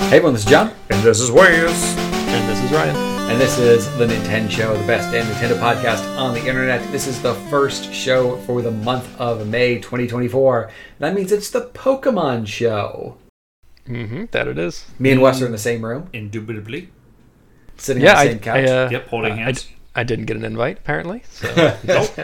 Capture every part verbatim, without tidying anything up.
Hey everyone, this is John. And this is Wes. And this is Ryan. And this is the Nintendo Show, the best damn Nintendo podcast on the internet. This is the first show for the month of May twenty twenty-four. That means it's the Pokemon Show. Mm-hmm, that it is. Me and Wes are in the same room. Indubitably. Sitting yeah, on the same I, couch. I, uh, yep, holding I, hands. I, I didn't get an invite, apparently. So.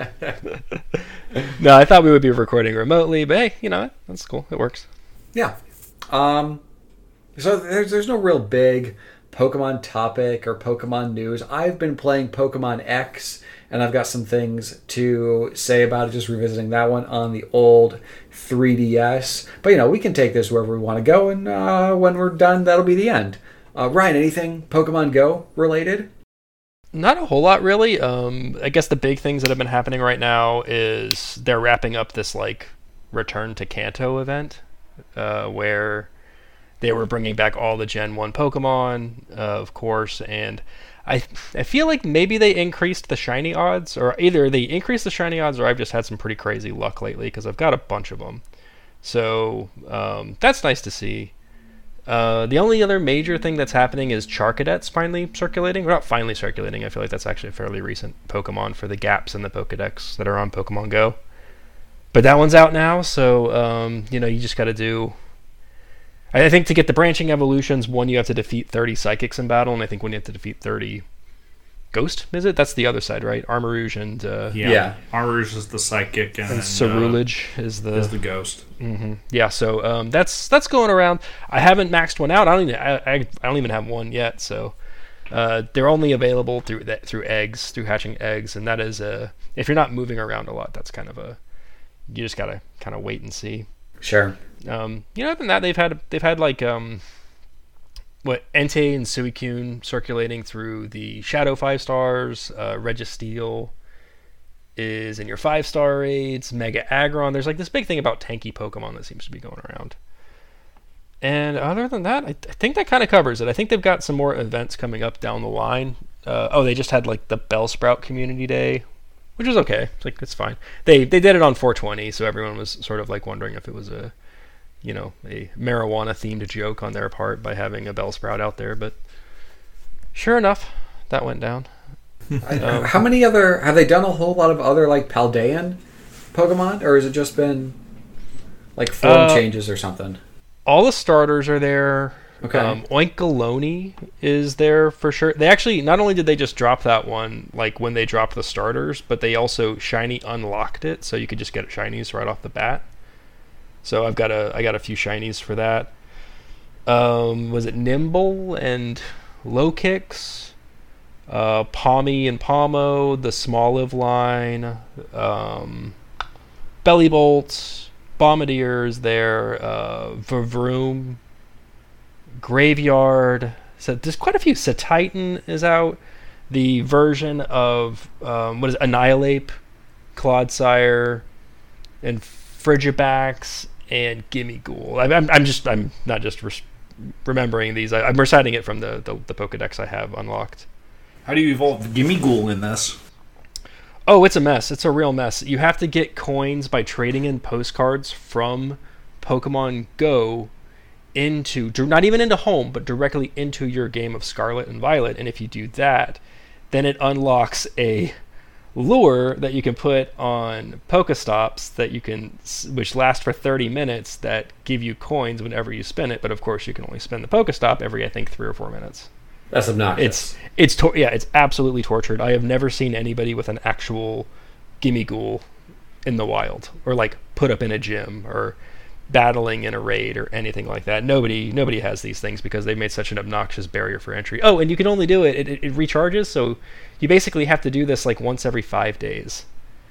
No, I thought we would be recording remotely, but hey, you know what? That's cool. It works. Yeah. Um, so there's, there's no real big Pokemon topic or Pokemon news. I've been playing Pokemon X, and I've got some things to say about it, just revisiting that one on the old three D S. But, you know, we can take this wherever we want to go, and uh, when we're done, that'll be the end. Uh, Ryan, anything Pokemon Go related? Not a whole lot, really. Um, I guess the big things that have been happening right now is they're wrapping up this, like, Return to Kanto event, uh, where they were bringing back all the Gen one Pokemon, uh, of course, and I I feel like maybe they increased the shiny odds, or either they increased the shiny odds, or I've just had some pretty crazy luck lately, because I've got a bunch of them. So, um, that's nice to see. Uh, the only other major thing that's happening is Charcadet's finally circulating. Well, not finally circulating, I feel like that's actually a fairly recent Pokemon for the gaps in the Pokedex that are on Pokemon Go. But that one's out now, so, um, you know, you just gotta do... I think to get the branching evolutions, one, you have to defeat thirty Psychics in battle, and I think when you have to defeat thirty Ghost, is it? That's the other side, right? Armarouge and... Uh, yeah. yeah. Armarouge is the Psychic, and, and Cerulege uh, is the... is the Ghost. Mm-hmm. Yeah, so um, that's that's going around. I haven't maxed one out. I don't even, I, I, I don't even have one yet, so... Uh, they're only available through that, through eggs, through hatching eggs, and that is a... If you're not moving around a lot, that's kind of a... You just gotta kind of wait and see. Sure. Um, you know, other than that, they've had they've had like um, what Entei and Suicune circulating through the Shadow five stars. Uh, Registeel is in your five star raids. Mega Aggron. There's like this big thing about tanky Pokemon that seems to be going around. And other than that, I, I think that kind of covers it. I think they've got some more events coming up down the line. Uh, oh, they just had like the Bellsprout Community Day, which was okay. It's like it's fine. They they did it on four twenty, so everyone was sort of like wondering if it was a you know, a marijuana-themed joke on their part by having a Bellsprout out there, but sure enough, that went down. um, How many other... Have they done a whole lot of other, like, Paldean Pokemon? Or has it just been, like, form uh, changes or something? All the starters are there. Okay. Um, Oinkologne is there for sure. They actually, not only did they just drop that one, like, when they dropped the starters, but they also shiny unlocked it, so you could just get shinies right off the bat. So I've got a I got a few shinies for that. Um, was it Nimble and Low Kicks, uh, Palmy and Palmo, the Smoliv line, um, Bellybolt, Bombardier is there, uh, Vavroom, Graveyard. So there's quite a few. Satitan is out. The version of um, what is it? Annihilate, Clodsire, and Frigibax and Gimmighoul. I'm, I'm just, I'm not just re- remembering these. I, I'm reciting it from the, the the Pokedex I have unlocked. How do you evolve Gimmighoul in this? Oh, it's a mess. It's a real mess. You have to get coins by trading in postcards from Pokemon Go into, not even into home, but directly into your game of Scarlet and Violet. And if you do that, then it unlocks a lure that you can put on Pokestops that you can, which last for thirty minutes, that give you coins whenever you spin it. But of course, you can only spin the Pokestop every, I think, three or four minutes. That's obnoxious. It's it's tor- yeah, it's absolutely tortured. I have never seen anybody with an actual Gimmighoul in the wild, or like put up in a gym, or battling in a raid, or anything like that. Nobody nobody has these things because they've made such an obnoxious barrier for entry. Oh, and you can only do it, it, it, it recharges, so you basically have to do this like once every five days.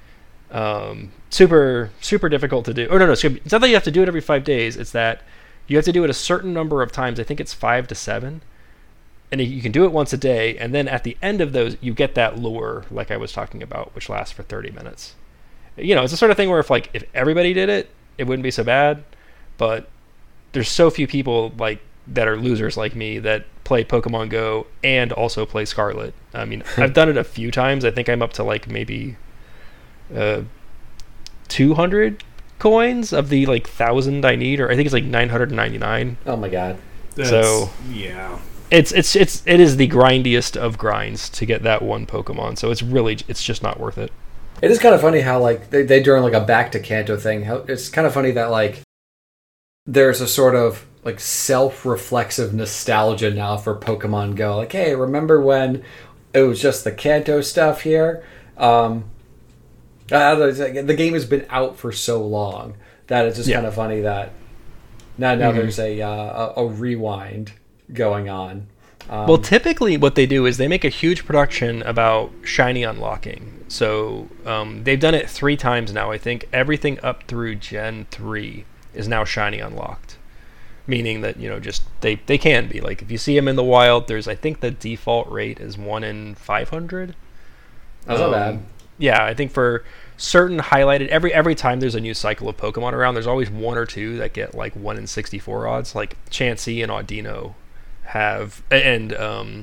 Um, super, super difficult to do. Oh, no, no, it's not that you have to do it every five days, it's that you have to do it a certain number of times. I think it's five to seven. And you can do it once a day, and then at the end of those, you get that lure, like I was talking about, which lasts for thirty minutes. You know, it's the sort of thing where if like if everybody did it, it wouldn't be so bad, but there's so few people like that are losers like me that play Pokemon Go and also play Scarlet. I mean, I've done it a few times. I think I'm up to like maybe uh, two hundred coins of the like thousand I need, or I think it's like nine hundred ninety-nine. Oh my god. That's, So yeah. it's it's it's it is the grindiest of grinds to get that one Pokemon. So it's really it's just not worth it. It is kind of funny how like they they during like a back to Kanto thing. How it's kind of funny that like there's a sort of like self-reflexive nostalgia now for Pokemon Go. Like, hey, remember when it was just the Kanto stuff here? Um, I don't know, it's like, the game has been out for so long that it's just Yeah. kind of funny that now now Mhm. there's a, uh, a a rewind going on. Um, Well, typically what they do is they make a huge production about shiny unlocking. So um, they've done it three times now. I think everything up through Gen three is now shiny unlocked. Meaning that, you know, just they, they can be. Like, if you see them in the wild, there's, I think the default rate is one in five hundred. that's not bad. Yeah, I think for certain highlighted, every every time there's a new cycle of Pokemon around, there's always one or two that get like one in sixty-four odds. Like Chansey and Audino have, and um,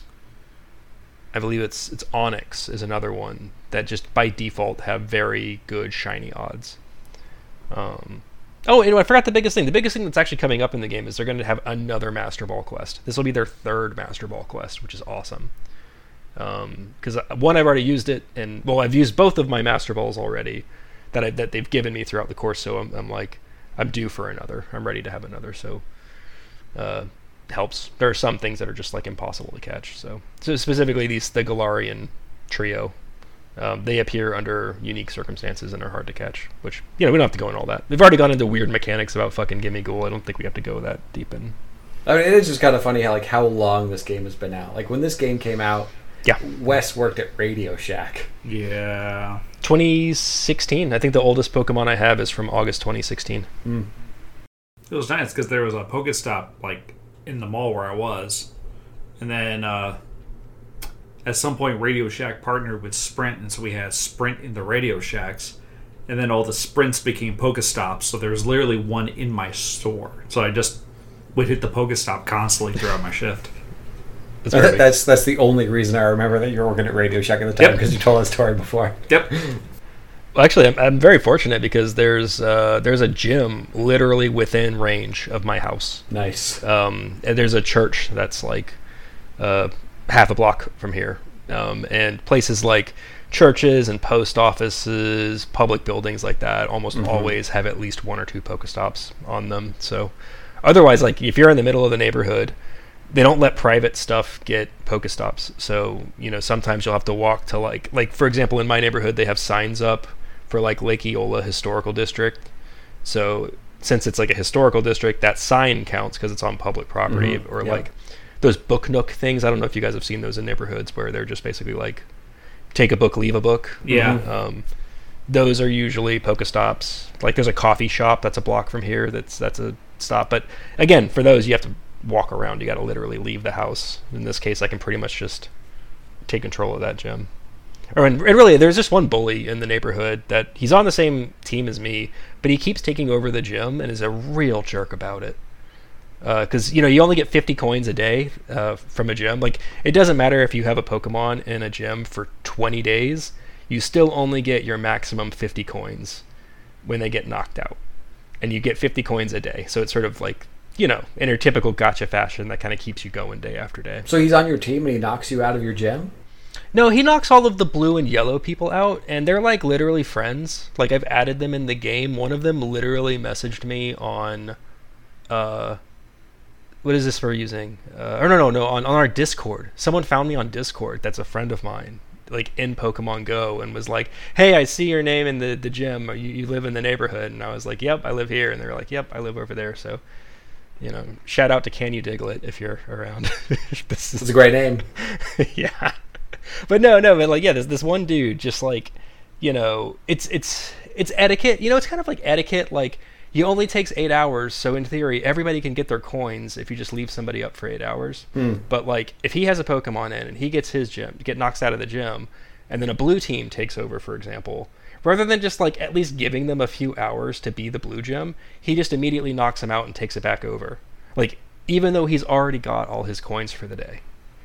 I believe it's it's Onyx is another one that just by default have very good shiny odds. Um, oh, and I forgot the biggest thing. The biggest thing that's actually coming up in the game is they're going to have another Master Ball quest. This will be their third Master Ball quest, which is awesome. Because um, one, I've already used it, and well, I've used both of my Master Balls already that I, that they've given me throughout the course. So I'm, I'm like, I'm due for another. I'm ready to have another. So uh, helps. There are some things that are just like impossible to catch. So, so specifically these the Galarian trio. Um, they appear under unique circumstances and are hard to catch, which, you know, we don't have to go into all that. We've already gone into weird mechanics about fucking Gimme Ghoul. I don't think we have to go that deep in. I mean, it is just kind of funny how like how long this game has been out. Like when this game came out, Yeah. Wes worked at Radio Shack. Yeah. twenty sixteen. I think the oldest Pokemon I have is from August twenty sixteen. Mm. It was nice because there was a Pokestop like in the mall where I was, and then uh, at some point Radio Shack partnered with Sprint, and so we had Sprint in the Radio Shacks, and then all the Sprints became Pokestops. So there was literally one in my store. So I just would hit the Pokestop constantly throughout my shift. That's perfect. That's that's the only reason I remember that you were working at Radio Shack at the time Yep. because you told that story before. Yep. Well, actually, I'm, I'm very fortunate because there's uh, there's a gym literally within range of my house. Nice. Um, and there's a church that's like uh, half a block from here. Um, and places like churches and post offices, public buildings like that, almost Mhm. always have at least one or two Pokestops on them. So otherwise, like if you're in the middle of the neighborhood, they don't let private stuff get Pokestops. So, you know, sometimes you'll have to walk to like, like for example, in my neighborhood, they have signs up for like Lake Eola Historical District. So since it's like a historical district, that sign counts because it's on public property. Mhm. Or Yeah. like those book nook things. I don't know if you guys have seen those in neighborhoods where they're just basically like take a book, leave a book. Yeah. Um, those are usually Pokestops. Like there's a coffee shop that's a block from here. That's that's a stop. But again, for those you have to walk around. You got to literally leave the house. In this case, I can pretty much just take control of that gym. Or and, and really, there's just one bully in the neighborhood that he's on the same team as me, but he keeps taking over the gym and is a real jerk about it. Because uh, you know you only get fifty coins a day uh, from a gym. Like it doesn't matter if you have a Pokemon in a gym for twenty days, you still only get your maximum fifty coins when they get knocked out, and you get fifty coins a day. So it's sort of like, you know, in your typical gotcha fashion that kind of keeps you going day after day. So he's on your team and he knocks you out of your gym? No, he knocks all of the blue and yellow people out, and they're like literally friends. Like I've added them in the game. One of them literally messaged me on, uh, what is this we're using? Uh, or no, no, no, on, on our Discord. Someone found me on Discord that's a friend of mine, like in Pokemon Go, and was like, hey, I see your name in the, the gym. You, you live in the neighborhood. And I was like, yep, I live here. And they're like, yep, I live over there. So, you know, shout out to Can You Diglett if you're around. This is It's a great name. yeah. But no, no, but like, yeah, there's this one dude just like, you know, it's it's it's etiquette. You know, it's kind of like etiquette. Like, you only takes eight hours, so in theory, everybody can get their coins if you just leave somebody up for eight hours. Hmm. But like, if he has a Pokemon in and he gets his gym, get knocks out of the gym, and then a blue team takes over, for example, rather than just like at least giving them a few hours to be the blue gym, he just immediately knocks them out and takes it back over. Like, even though he's already got all his coins for the day.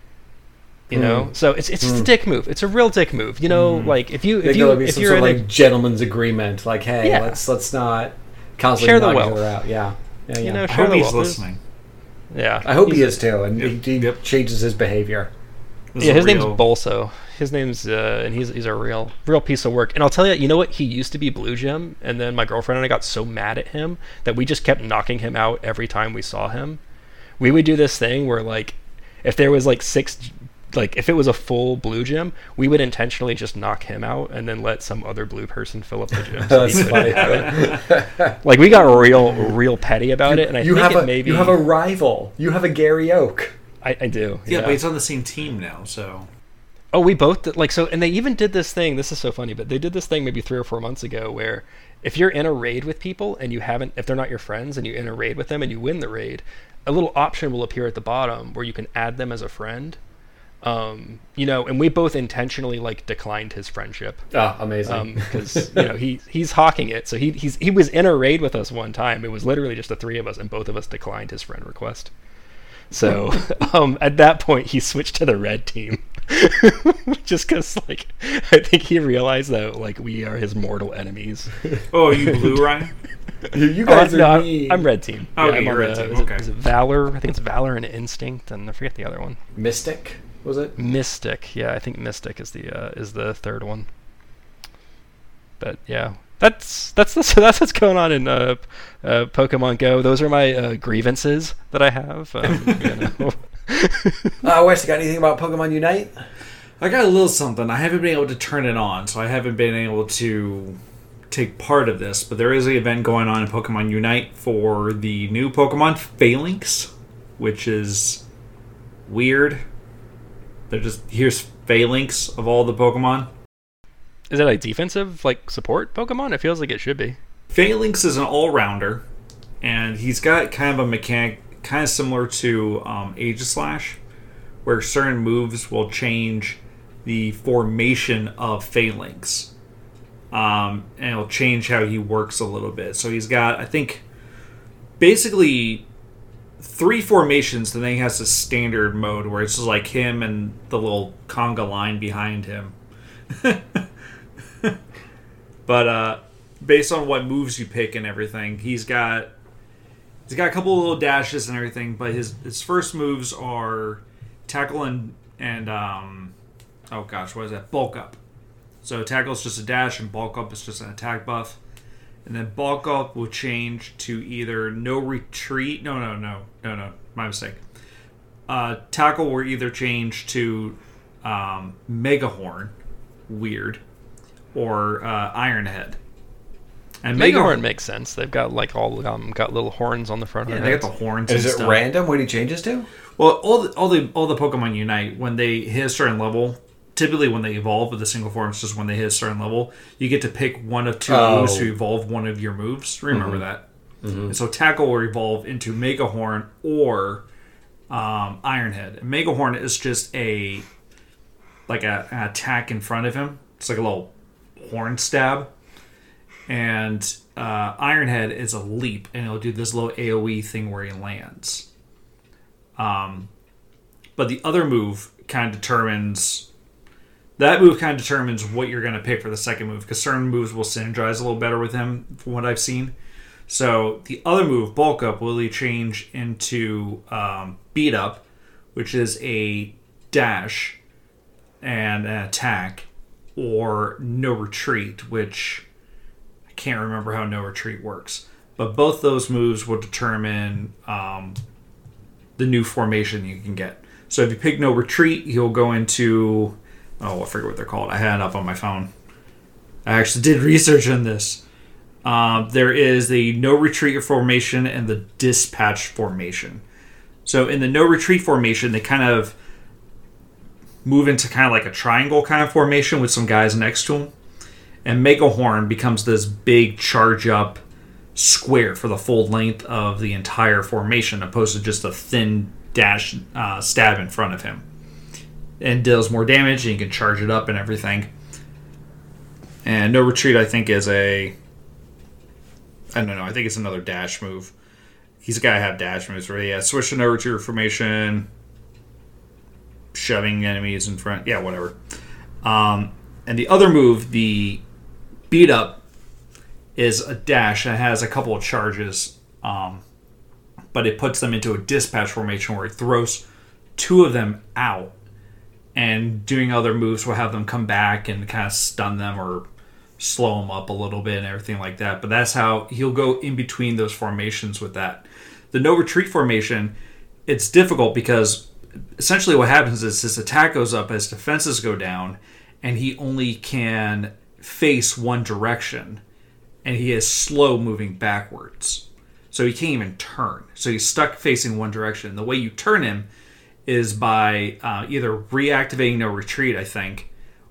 You know, Mm. so it's it's just Mm. a dick move. It's a real dick move. You know, Mm. like if you They if go you be if some you're sort in of a, like gentleman's agreement. Like, hey, Yeah. let's let's not constantly Share the knock each wealth. other out. Yeah. Yeah, You yeah. know, I Share hope the he's wealth. There's- listening. Yeah. I hope He's he a- is too, and Yep. he Yep. changes his behavior. This Yeah, is his name's real- Bolso. His name's uh, and he's he's a real real piece of work. And I'll tell you, you know what? He used to be Blue Jim, and then my girlfriend and I got so mad at him that we just kept knocking him out every time we saw him. We would do this thing where like, if there was like six, like if it was a full Blue Jim, we would intentionally just knock him out and then let some other blue person fill up the gym. So he That's couldn't funny. have it. Like we got real real petty about it, and I you think have it a maybe you have a rival. You have a Gary Oak. I, I do. Yeah, but he's on the same team now, so Oh, we both did, like so, and they even did this thing. This is so funny, but they did this thing maybe three or four months ago where if you're in a raid with people and you haven't, if they're not your friends and you're in a raid with them and you win the raid, a little option will appear at the bottom where you can add them as a friend. Um, you know, and we both intentionally like declined his friendship Oh, amazing. because you know he he's hawking it. So he he's he was in a raid with us one time. It was literally just the three of us, and both of us declined his friend request. So um, at that point, he switched to the red team, just because like I think he realized that like we are his mortal enemies. oh, are you blue, Ryan? you, you Oh, guys no, are I'm, mean. I'm red team. Oh, I'm okay, on you're red the- team, Is it, okay. is it Valor? I think it's Valor and Instinct, and I forget the other one. Mystic, was it? Mystic. Yeah, I think Mystic is the uh, is the third one. But yeah, that's that's the, so that's what's going on in uh, uh, Pokemon Go. Those are my uh, grievances that I have. Um, you know. Uh, Wes, you got anything about Pokemon Unite? I got a little something. I haven't been able to turn it on, so I haven't been able to take part of this. But there is an event going on in Pokemon Unite for the new Pokemon Phalanx, which is weird. They're just here's Phalanx of all the Pokemon. Is it a defensive like support Pokemon? It feels like it should be. Phalanx is an all-rounder, and he's got kind of a mechanic kind of similar to um, Aegislash, where certain moves will change the formation of Phalanx. Um, and it'll change how he works a little bit. So he's got, I think, basically three formations, and then he has a standard mode where it's just like him and the little conga line behind him. But uh, based on what moves you pick and everything, he's got he's got a couple of little dashes and everything. But his his first moves are tackle and and um, oh gosh, what is that? Bulk up. So tackle is just a dash, and bulk up is just an attack buff. And then bulk up will change to either no retreat. No, no, no, no, no. My mistake. Uh, tackle will either change to um, Mega Horn, weird, or uh, Iron Head. And Mega Mega Horn makes sense. They've got like all um, got little horns on the front Yeah, of they their got the heads. horns. Is and it stuff. random what he changes to? Well, all the all the all the Pokemon Unite when they hit a certain level. Typically, when they evolve with a single form, it's just when they hit a certain level, you get to pick one of two Oh. moves to evolve one of your moves. Remember that. And so Tackle will evolve into Mega Horn or um, Iron Head. And Mega Horn is just a like a, an attack in front of him. It's like a little horn stab. And uh, Iron Head is a leap, and it'll do this little AoE thing where he lands. Um, but the other move kind of determines that move kind of determines what you're going to pick for the second move, because certain moves will synergize a little better with him, from what I've seen. So the other move, Bulk Up, will really change into um, Beat Up, which is a dash and an attack, or No Retreat, which I can't remember how No Retreat works. But both those moves will determine um, the new formation you can get. So if you pick No Retreat, he'll go into... Oh, I forget what they're called. I had it up on my phone. I actually did research on this. Um, there is the No Retreat formation and the Dispatch formation. So in the No Retreat formation, they kind of move into kind of like a triangle kind of formation with some guys next to them. And Mega Horn becomes this big charge up square for the full length of the entire formation, opposed to just a thin dash uh, stab in front of him. And deals more damage, and you can charge it up and everything. And No Retreat, I think, is a... I don't know, I think it's another dash move. He's got to have dash moves, right? Yeah, switch to No Retreat formation, shoving enemies in front, yeah, whatever. Um, and the other move, the Beat Up, is a dash that has a couple of charges um, but it puts them into a dispatch formation where it throws two of them out, and doing other moves will have them come back and kind of stun them or slow them up a little bit and everything like that. But that's how he'll go in between those formations with that. The no retreat formation, it's difficult because essentially what happens is his attack goes up as defenses go down, and he only can face one direction, and he is slow moving backwards. So he can't even turn. So he's stuck facing one direction. The way you turn him is by uh, either reactivating no retreat, I think,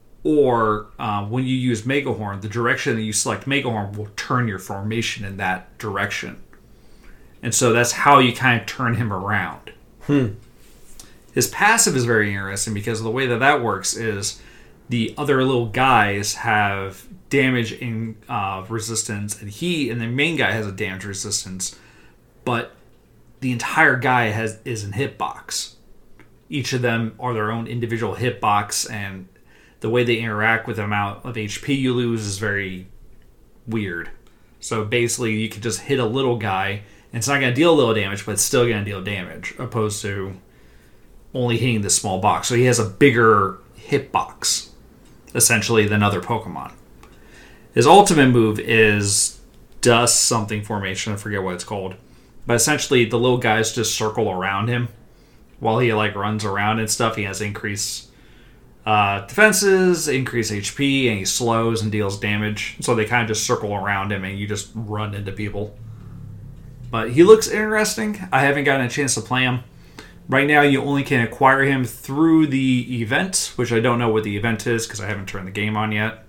or uh, when you use Megahorn, the direction that you select Megahorn will turn your formation in that direction. And so that's how you kind of turn him around. Hmm. His passive is very interesting because the way that that works is the other little guys have damage in uh, resistance, and he and the main guy has a damage resistance, but the entire guy has is in hitbox. Each of them are their own individual hitbox, and the way they interact with the amount of H P you lose is very weird. So basically, you can just hit a little guy, and it's not going to deal a little damage, but it's still going to deal damage, opposed to only hitting the small box. So he has a bigger hitbox, essentially, than other Pokemon. His ultimate move is Dust something formation, I forget what it's called. But essentially, the little guys just circle around him while he like runs around and stuff. He has increased uh, defenses, increased H P, and he slows and deals damage. So they kind of just circle around him, and you just run into people. But he looks interesting. I haven't gotten a chance to play him. Right now, you only can acquire him through the event, which I don't know what the event is because I haven't turned the game on yet.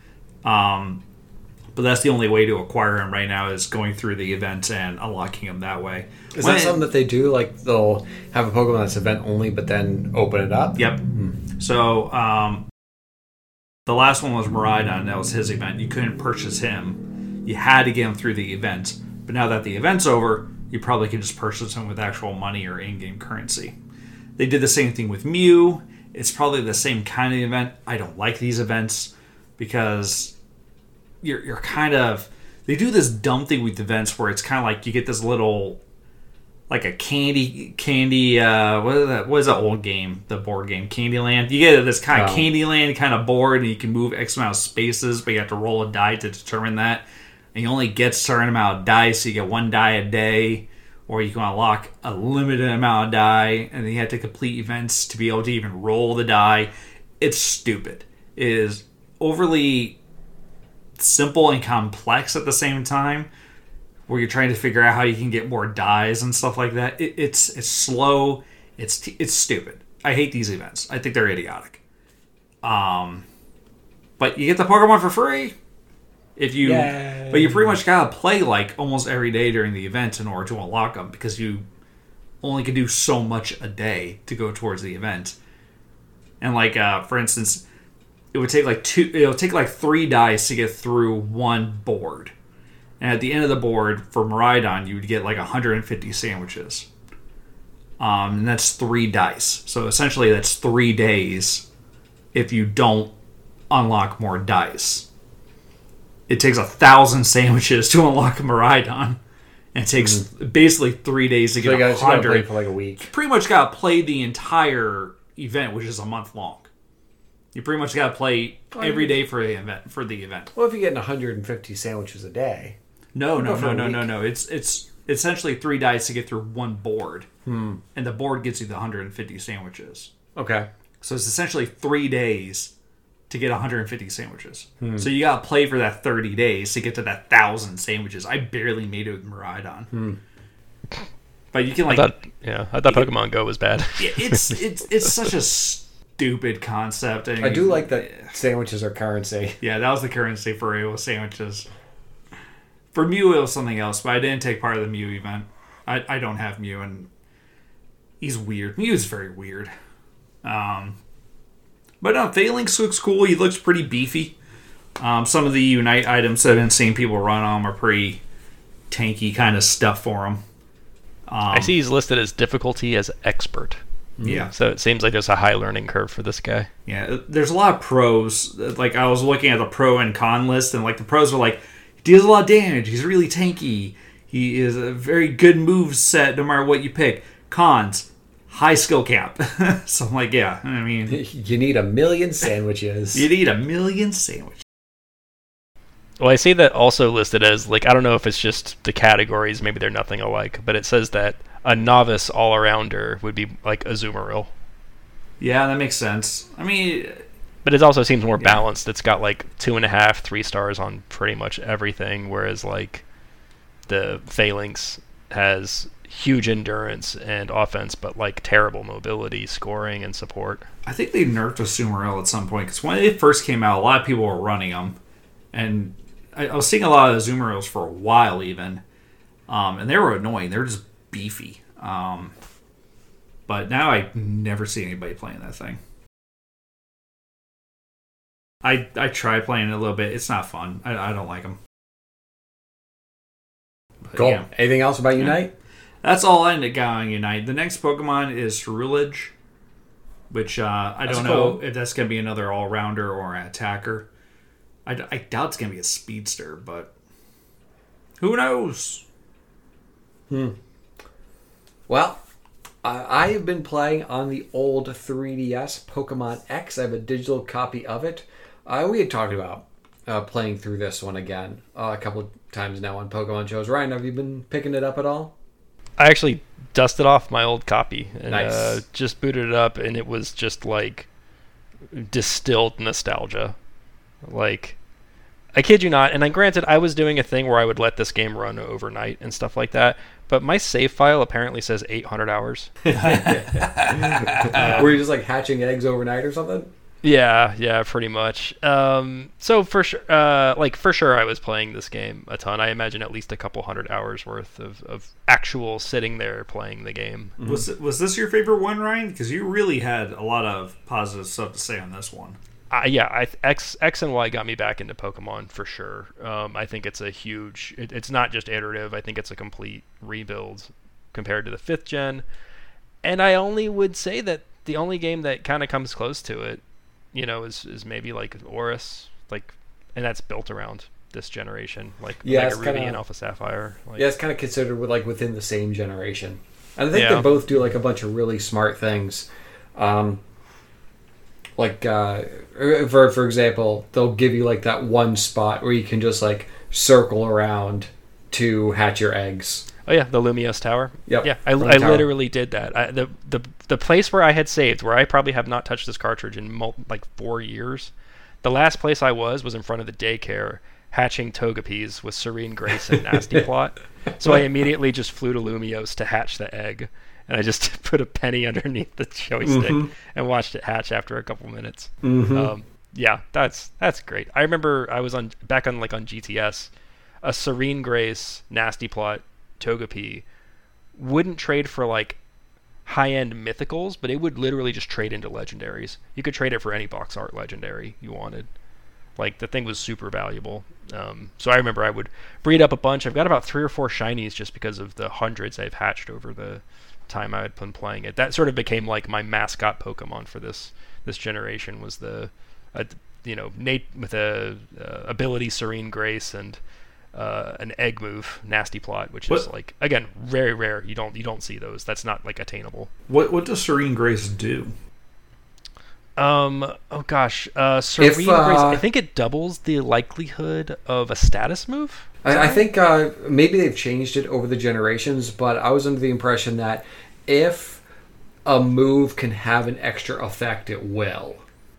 Um, but that's the only way to acquire him right now is going through the event and unlocking him that way. Is When that it- something that they do? Like they'll have a Pokemon that's event only, but then open it up? Yep. So, um, the last one was Miraidon. That was his event. You couldn't purchase him. You had to get him through the event. But now that the event's over, you probably can just purchase him with actual money or in-game currency. They did the same thing with Mew. It's probably the same kind of event. I don't like these events because you're you're kind of... They do this dumb thing with events where it's kind of like you get this little... Like a candy... candy. Uh, what is that? What is that old game? The board game? Candyland? You get this kind of Oh. Candyland kind of board, and you can move X amount of spaces, but you have to roll a die to determine that. And you only get a certain amount of dice, so you get one die a day, or you can unlock a limited amount of die, and then you have to complete events to be able to even roll the die. It's stupid. It is overly simple and complex at the same time, where you're trying to figure out how you can get more dies and stuff like that. It, it's it's slow. It's it's stupid. I hate these events. I think they're idiotic. Um, but you get the Pokemon for free. If you, Yay. but you pretty much gotta play like almost every day during the event in order to unlock them because you only can do so much a day to go towards the event. And like, uh, for instance, it would take like two, it'll take like three dice to get through one board. And at the end of the board for Miraidon, you would get like one hundred fifty sandwiches. Um, and that's three dice. So essentially, that's three days if you don't unlock more dice. It takes a thousand sandwiches to unlock a Miraidon. And it takes mm-hmm. basically three days to So you get a guys gotta play hundred. for like a week. Pretty much got to play the entire event, which is a month long. You pretty much got to play every day for the event. For the event. Well, if you're getting one hundred fifty sandwiches a day. No, no, go for no, a no, week. no, no. It's it's essentially three dice to get through one board, Hmm. and the board gets you the one hundred fifty sandwiches. Okay. So it's essentially three days to get one hundred fifty sandwiches. Hmm. So you got to play for that thirty days to get to that thousand sandwiches. I barely made it with Miraidon. Hmm. But you can like, I thought, yeah, I thought Pokemon Go was bad. Yeah, it's it's it's such a stupid concept. And I do like that sandwiches are currency. Yeah, that was the currency for it was sandwiches. For Mew, it was something else, but I didn't take part of the Mew event. I, I don't have Mew, and he's weird. Mew's very weird. Um, but no, Phalanx looks cool. He looks pretty beefy. Um, some of the Unite items that I've been seeing people run on are pretty tanky kind of stuff for him. Um, I see he's listed as difficulty as expert. Yeah. So it seems like there's a high learning curve for this guy. Yeah, there's a lot of pros. Like, I was looking at the pro and con list, and like the pros are like, he deals a lot of damage, he's really tanky, he He is a very good move set no matter what you pick. Cons, high skill cap. So I'm like, yeah, I mean... You need a million sandwiches. You need a million sandwiches. Well, I see that also listed as, like, I don't know if it's just the categories, maybe they're nothing alike, but it says that a novice all-arounder would be like Azumarill. Yeah, that makes sense. I mean... But it also seems more yeah. balanced. It's got, like, two and a half, three stars on pretty much everything, whereas, like, the Phalanx has huge endurance and offense, but, like, terrible mobility, scoring, and support. I think they nerfed Azumarill at some point, because when it first came out, a lot of people were running them, and... I was seeing a lot of Azumarills for a while even, um, and they were annoying. They were just beefy. Um, but now I never see anybody playing that thing. I I try playing it a little bit. It's not fun. I, I don't like them. But, Cool. yeah. Anything else about Unite? Yeah. That's all I got on Unite. The next Pokemon is Ceruledge, which uh, I That's don't know cool. if that's going to be another all-rounder or an attacker. I, I doubt it's going to be a speedster, but who knows? Hmm. Well, I, I have been playing on the old three D S Pokemon X. I have a digital copy of it. Uh, we had talked about uh, playing through this one again uh, a couple of times now on Pokemon shows. Ryan, have you been picking it up at all? I actually dusted off my old copy and Nice. uh, just booted it up, and it was just like distilled nostalgia. Like, I kid you not, and I granted I was doing a thing where I would let this game run overnight and stuff like that, but my save file apparently says eight hundred hours. Uh, Were you just like hatching eggs overnight or something? Yeah, yeah, pretty much. Um, so for sure, uh, like for sure, I was playing this game a ton. I imagine at least a couple hundred hours worth of, of actual sitting there playing the game. Mm-hmm. Was it, was this your favorite one, Ryan? Because you really had a lot of positive stuff to say on this one. Uh, yeah, I, X X and Y got me back into Pokemon for sure. Um, I think it's a huge. It, it's not just iterative. I think it's a complete rebuild compared to the fifth gen. And I only would say that the only game that kind of comes close to it, you know, is is maybe like Oris, like, and that's built around this generation, like Yeah, Mega it's Ruby kinda- and Alpha Sapphire. Like, Yeah, it's kind of considered with, like within the same generation. And I think Yeah. they both do like a bunch of really smart things. Um, like uh, for for example, they'll give you like that one spot where you can just like circle around to hatch your eggs. Oh yeah, the Lumiose Tower. Yep. Yeah, I, From I Tower. literally did that. I, the the the place where I had saved, where I probably have not touched this cartridge in mul- like four years. The last place I was was in front of the daycare, hatching Togepes with Serene Grace and Nasty Plot. So I immediately just flew to Lumiose to hatch the egg, and I just put a penny underneath the joystick Mhm. and watched it hatch after a couple minutes. Mhm. Um, yeah, that's that's great. I remember I was on back on like on G T S, a Serene Grace, Nasty Plot, Togepi wouldn't trade for like high-end mythicals, but it would literally just trade into legendaries. You could trade it for any box art legendary you wanted. Like, the thing was super valuable. Um, so I remember I would breed up a bunch. I've got about three or four shinies just because of the hundreds I've hatched over the time I had been playing it. That sort of became like my mascot Pokemon for this this generation was the, uh, you know, Nate with a uh, ability Serene Grace and Uh, an egg move, Nasty Plot, which is What? like again very rare. You don't you don't see those. That's not like attainable. What what does Serene Grace do? Um. Oh gosh. Uh. Serene If, Grace. uh, I think it doubles the likelihood of a status move. I, I think uh, maybe they've changed it over the generations, but I was under the impression that if a move can have an extra effect, it will.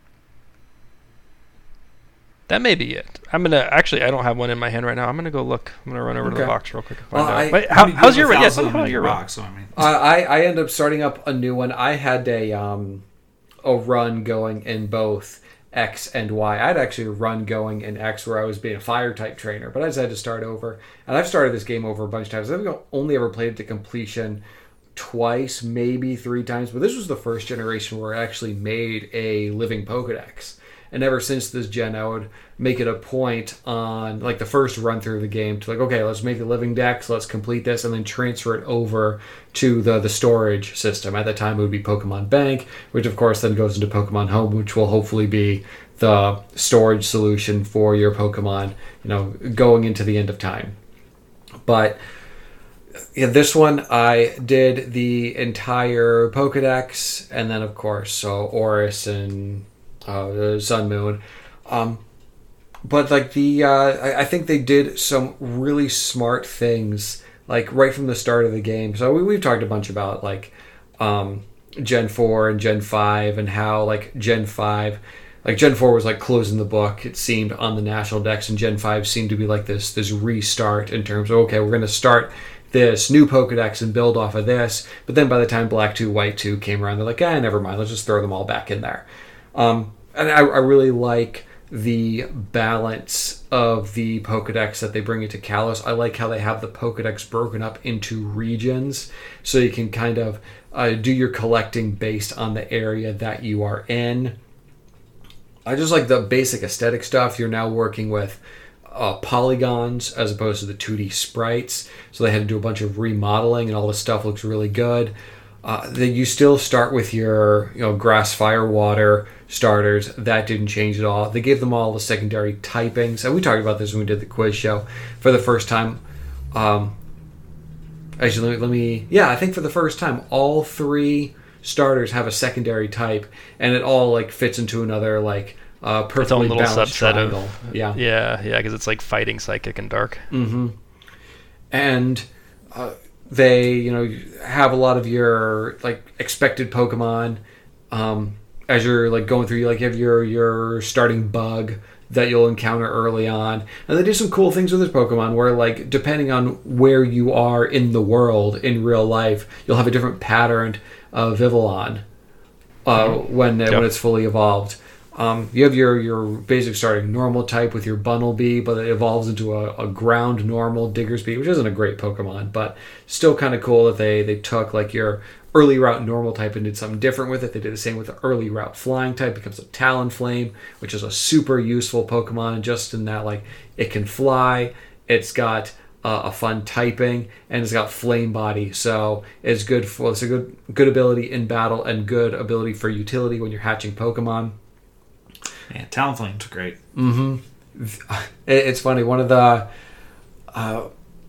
That may be it. I'm gonna actually. I don't have one in my hand right now. I'm gonna go look. I'm gonna run over to the Okay. box real quick and find Well, out. I- Wait, I how, mean, you how's have your a run? Yes. thousand Let me on know your your run. rock, so I mean, I, I I end up starting up a new one. I had a um a run going in both X and Y. I had actually a run going in X where I was being a fire type trainer, but I just had to start over. And I've started this game over a bunch of times. I've only ever played it to completion twice, maybe three times, but this was the first generation where I actually made a living Pokedex. And ever since this gen, I would make it a point on like the first run through of the game to like, okay, let's make a living dex, let's complete this, and then transfer it over to the the storage system. At that time, it would be Pokemon Bank, which of course then goes into Pokemon Home, which will hopefully be the storage solution for your Pokemon, you know, going into the end of time. But Yeah, this one I did the entire Pokedex, and then of course so Oris and uh, Sun Moon. Um, but like the, uh, I, I think they did some really smart things like right from the start of the game. So we, we've talked a bunch about like um, Gen four and Gen five and how like Gen five. Like Gen four was like closing the book, it seemed, on the National Dex, and Gen five seemed to be like this this restart in terms of, okay, we're going to start this new Pokedex and build off of this. But then by the time Black two, White two came around, they're like, ah, never mind, let's just throw them all back in there. Um, and I, I really like the balance of the Pokedex that they bring into Kalos. I like how they have the Pokedex broken up into regions, so you can kind of uh, do your collecting based on the area that you are in. I just like the basic aesthetic stuff. You're now working with uh, polygons as opposed to the two D sprites. So they had to do a bunch of remodeling, and all this stuff looks really good. Uh, then you still start with your, you know, grass, fire, water starters. That didn't change at all. They gave them all the secondary typings, and we talked about this when we did the quiz show for the first time. Um, actually, let me, let me. Yeah, I think for the first time, all three starters have a secondary type, and it all like fits into another like uh, perfectly its own little balanced subset triangle. of yeah, yeah, yeah, because it's like fighting psychic and dark. Mm-hmm. And uh, they, you know, have a lot of your like expected Pokemon um, as you're like going through. Like you have your your starting bug that you'll encounter early on, and they do some cool things with this Pokemon where, like, depending on where you are in the world in real life, you'll have a different patterned uh, Vivillon uh, when yep. when it's fully evolved. Um, you have your, your basic starting normal type with your Bunnelby, but it evolves into a, a ground normal Diggersby, which isn't a great Pokemon, but still kind of cool that they, they took like your early route normal type and did something different with it. They did the same with the early route flying type, becomes a Talonflame, which is a super useful Pokemon just in that like it can fly, it's got uh, a fun typing, and it's got flame body, so it's good for it's a good good ability in battle and good ability for utility when you're hatching Pokemon. Yeah, Talonflame's great. Mm-hmm. It's funny. One of the, uh,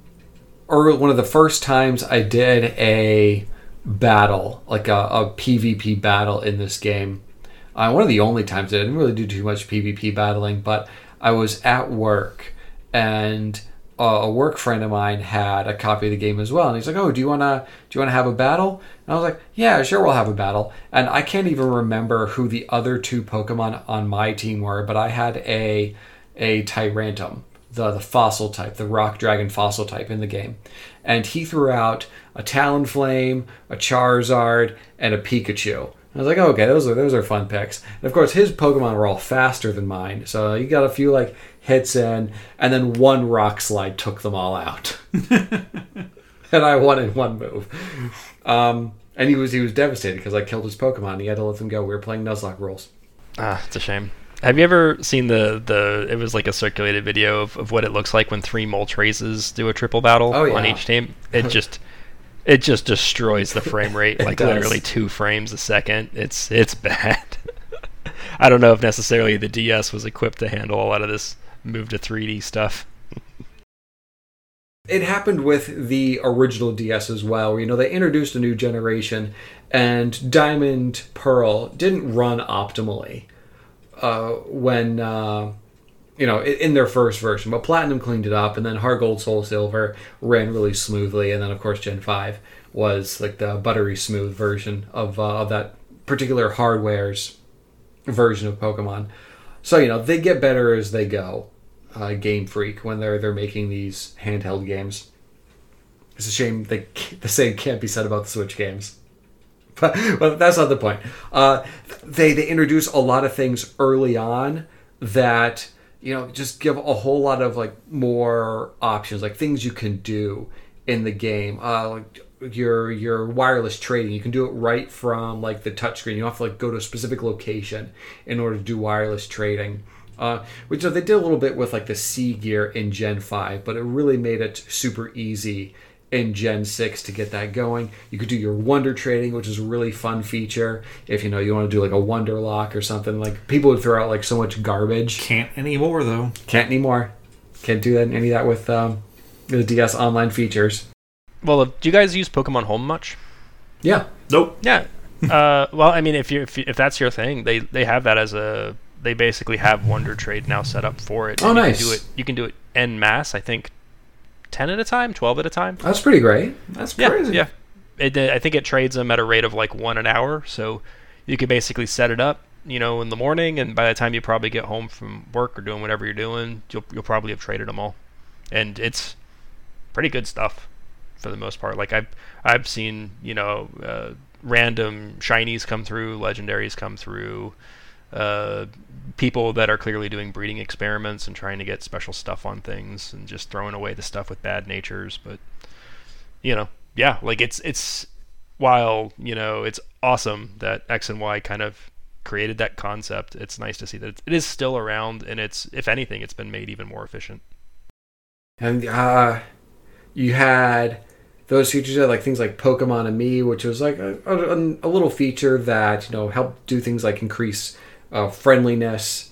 or one of the first times I did a battle, like a, a PvP battle in this game. Uh, one of the only times I didn't really do too much PvP battling, but I was at work, and uh, a work friend of mine had a copy of the game as well, and he's like, "Oh, do you wanna do you wanna have a battle?" And I was like, "Yeah, sure, we'll have a battle." And I can't even remember who the other two Pokemon on my team were, but I had a a Tyrantum, the the fossil type, the Rock Dragon fossil type in the game, and he threw out a Talonflame, a Charizard, and a Pikachu. I was like, oh, okay, those are those are fun picks. And of course, his Pokemon were all faster than mine, so you got a few like hits in, and then one Rock Slide took them all out, and I won in one move. Um, and he was he was devastated because I killed his Pokemon. He had to let them go. We were playing Nuzlocke rules. Ah, it's a shame. Have you ever seen the, the it was like a circulated video of, of what it looks like when three Moltres do a triple battle oh, yeah. on each team? It just it just destroys the frame rate, like does. literally two frames a second. It's it's bad. I don't know if necessarily the D S was equipped to handle a lot of this move to three D stuff. It happened with the original D S as well. You know, they introduced a new generation, and Diamond Pearl didn't run optimally uh, when, uh, you know, in their first version. But Platinum cleaned it up, and then Heart Gold, Soul Silver ran really smoothly, and then, of course, Gen five was like the buttery smooth version of, uh, of that particular hardware's version of Pokemon. So, you know, they get better as they go. Uh, Game Freak, when they're they're making these handheld games. It's a shame they, the same can't be said about the Switch games. But, but that's not the point. Uh, they they introduce a lot of things early on that, you know, just give a whole lot of like more options, like things you can do in the game. Uh, like your your wireless trading, you can do it right from like the touchscreen. You don't have to like go to a specific location in order to do wireless trading. Uh, which uh, they did a little bit with like the C gear in Gen five, but it really made it super easy in Gen six to get that going. You could do your wonder trading, which is a really fun feature. If you know you want to do like a wonder lock or something, like people would throw out like so much garbage. Can't anymore though. Can't anymore. Can't do that any of that with um, the D S online features. Well, do you guys use Pokemon Home much? Yeah. Nope. Yeah. uh, well, I mean, if you if, you, if that's your thing, they they have that as a they basically have Wonder Trade now set up for it. Oh, and nice. You can do it. You can do it en masse. I think ten at a time, twelve at a time. That's pretty great. That's Yeah, crazy. yeah. It, I think it trades them at a rate of like one an hour. So you could basically set it up, you know, in the morning, and by the time you probably get home from work or doing whatever you're doing, you'll you'll probably have traded them all, and it's pretty good stuff for the most part. Like I've I've seen, you know, uh, random shinies come through, legendaries come through, uh, people that are clearly doing breeding experiments and trying to get special stuff on things and just throwing away the stuff with bad natures. But you know, yeah, like it's it's while, you know, it's awesome that X and Y kind of created that concept, it's nice to see that it is still around, and it's, if anything, it's been made even more efficient. And uh, you had those features that, like things like Pokemon and Me, which was like a, a, a little feature that, you know, helped do things like increase uh, friendliness.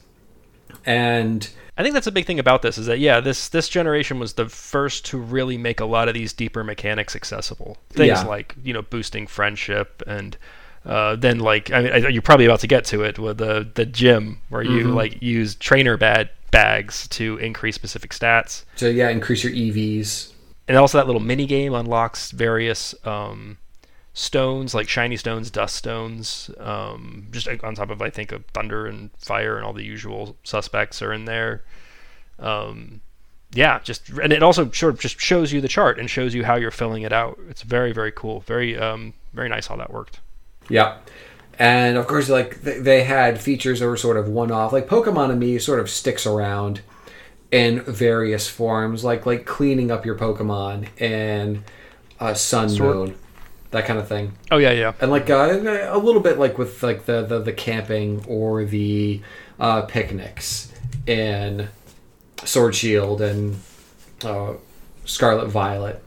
And I think that's a big thing about this, is that, yeah, this this generation was the first to really make a lot of these deeper mechanics accessible. Things Yeah. like, you know, boosting friendship, and uh, then, like, I mean, you're probably about to get to it with the the gym, where you, Mhm. like, use trainer bad bags to increase specific stats. so, yeah, increase your E Vs. And also that little mini game unlocks various um, stones, like shiny stones, dust stones, um, just on top of, I think, of thunder and fire, and all the usual suspects are in there. Um, yeah, just and it also sort of just shows you the chart and shows you how you're filling it out. It's very, very cool. Very, um, very nice how that worked. Yeah. And, of course, like, th- they had features that were sort of one-off. Like, Pokemon and Me sort of sticks around in various forms, like like cleaning up your Pokemon and uh, Sun Sword. Moon, that kind of thing. Oh yeah, yeah. And like uh, a little bit like with like the the, the camping or the uh, picnics in Sword Shield and uh, Scarlet Violet.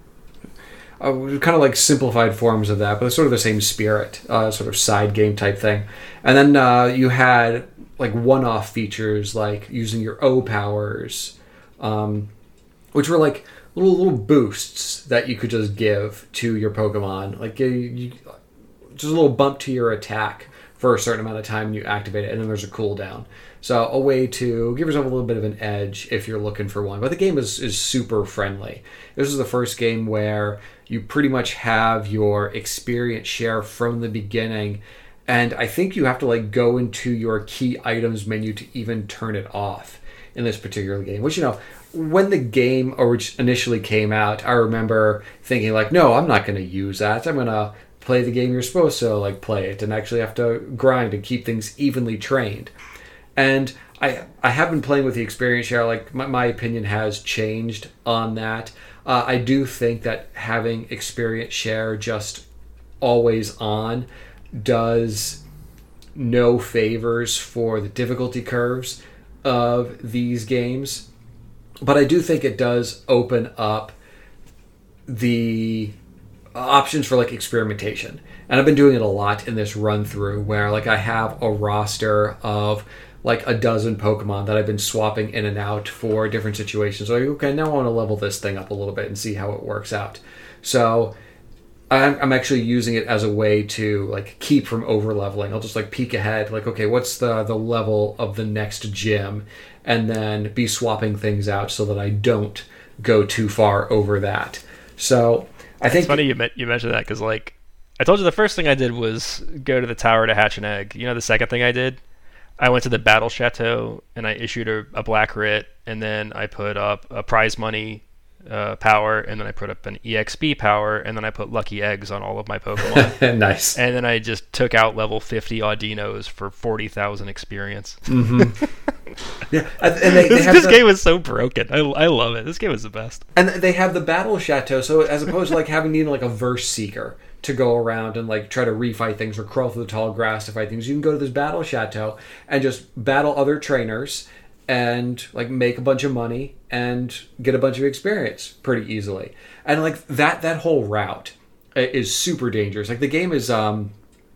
Uh, kind of like simplified forms of that, but it's sort of the same spirit, uh, sort of side game type thing. And then uh, you had like one-off features like using your O powers, um, which were like little little boosts that you could just give to your Pokemon, like you, you, just a little bump to your attack for a certain amount of time and you activate it, and then there's a cooldown. So a way to give yourself a little bit of an edge if you're looking for one. But the game is, is super friendly. This is the first game where you pretty much have your experience share from the beginning, and I think you have to like go into your key items menu to even turn it off in this particular game. Which, you know, when the game orig- initially came out, I remember thinking like, no, I'm not going to use that. I'm going to play the game you're supposed to like play it and actually have to grind and keep things evenly trained. And I I have been playing with the experience share. Like my, my opinion has changed on that. Uh, I do think that having experience share just always on does no favors for the difficulty curves of these games. But I do think it does open up the options for like experimentation. And I've been doing it a lot in this run through where like I have a roster of like a dozen Pokemon that I've been swapping in and out for different situations. So, okay, now I want to level this thing up a little bit and see how it works out. So I'm, I'm actually using it as a way to like keep from over leveling. I'll just like peek ahead, like, okay, what's the, the level of the next gym? And then be swapping things out so that I don't go too far over that. So I think It's funny you, me- you mentioned that, because like I told you, the first thing I did was go to the tower to hatch an egg. You know, the second thing I did, I went to the Battle Chateau and I issued a, a Black Rit, and then I put up a prize money uh, power, and then I put up an E X P power, and then I put lucky eggs on all of my Pokemon. nice. And then I just took out level fifty Audinos for forty thousand experience. Mm-hmm. Yeah, and they, they this have this the, game is so broken. I, I love it. This game is the best. and they have the Battle Chateau. So as opposed to like having needing like a Verse Seeker to go around and like try to refight things or crawl through the tall grass to fight things, you can go to this Battle Chateau and just battle other trainers and like make a bunch of money and get a bunch of experience pretty easily. And like that that whole route is super dangerous. Like the game is um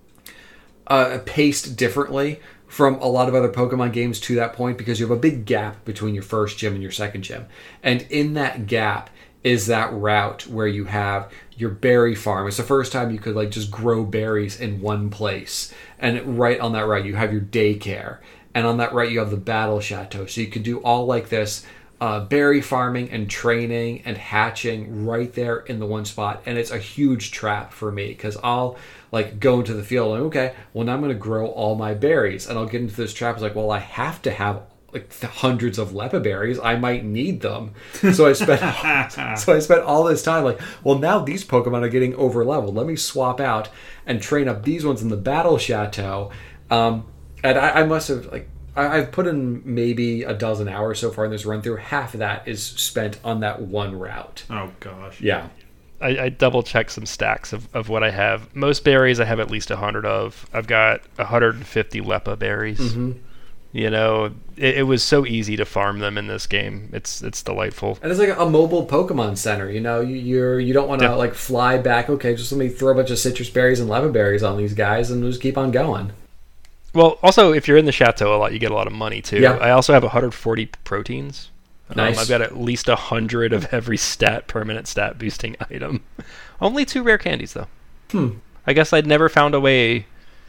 uh, paced differently from a lot of other Pokemon games to that point, because you have a big gap between your first gym and your second gym. And in that gap is that route where you have your berry farm. It's the first time you could like just grow berries in one place. And right on that route, you have your daycare. And on that route, you have the battle chateau. So you could do all like this uh, berry farming and training and hatching right there in the one spot. And it's a huge trap for me because I'll like go into the field and okay, well now I'm going to grow all my berries. And I'll get into this trap. It's like, well, I have to have like hundreds of Lepa berries. I might need them. So I spent so I spent all this time like, well now these Pokemon are getting over leveled. Let me swap out and train up these ones in the battle chateau. Um, and I, I must have like I, I've put in maybe a dozen hours so far in this run through. Half of that is spent on that one route. Oh gosh. Yeah. I, I double checked some stacks of, of what I have. Most berries I have at least a hundred of. I've got a hundred and fifty Lepa berries. Mm-hmm. You know, it, it was so easy to farm them in this game. It's it's delightful. And it's like a mobile Pokemon Center. You know, you you're you don't want to Yeah. like fly back. Okay, just let me throw a bunch of citrus berries and Lepa berries on these guys and just keep on going. Well, also if you're in the chateau a lot, you get a lot of money too. Yeah. I also have one hundred forty proteins. Nice. Um, I've got at least one hundred of every stat permanent stat boosting item. Only two rare candies though. Hmm. I guess I'd never found a way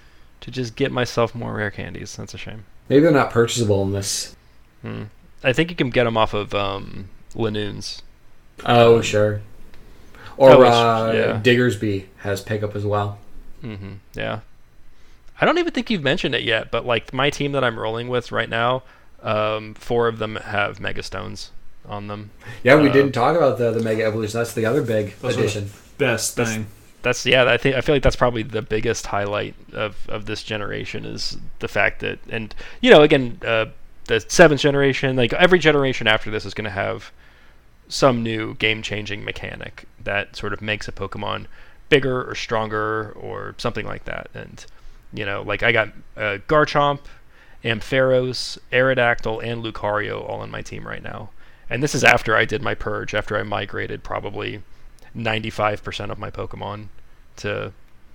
to just get myself more rare candies. That's a shame. Maybe they're not purchasable in this. Hmm. I think you can get them off of um, Lanoons. Oh, sure. Or Oh, which- uh, yeah. Diggersby has pickup as well. Mm-hmm. Yeah. I don't even think you've mentioned it yet, but like my team that I'm rolling with right now, um, four of them have Mega Stones on them. Yeah, we Uh, didn't talk about the the Mega Evolution. That's the other big Those are addition. Best That's- thing. That's yeah. I think I feel like that's probably the biggest highlight of, of this generation is the fact that, and you know, again, uh, the seventh generation, like every generation after this is going to have some new game-changing mechanic that sort of makes a Pokemon bigger or stronger or something like that. And you know, like I got uh, Garchomp, Ampharos, Aerodactyl, and Lucario all on my team right now. And this is after I did my purge, after I migrated probably ninety-five percent of my Pokemon to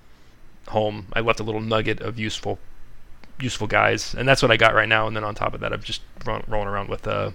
home. I left a little nugget of useful useful guys, and that's what I got right now. And then on top of that, I'm just ro- rolling around with uh,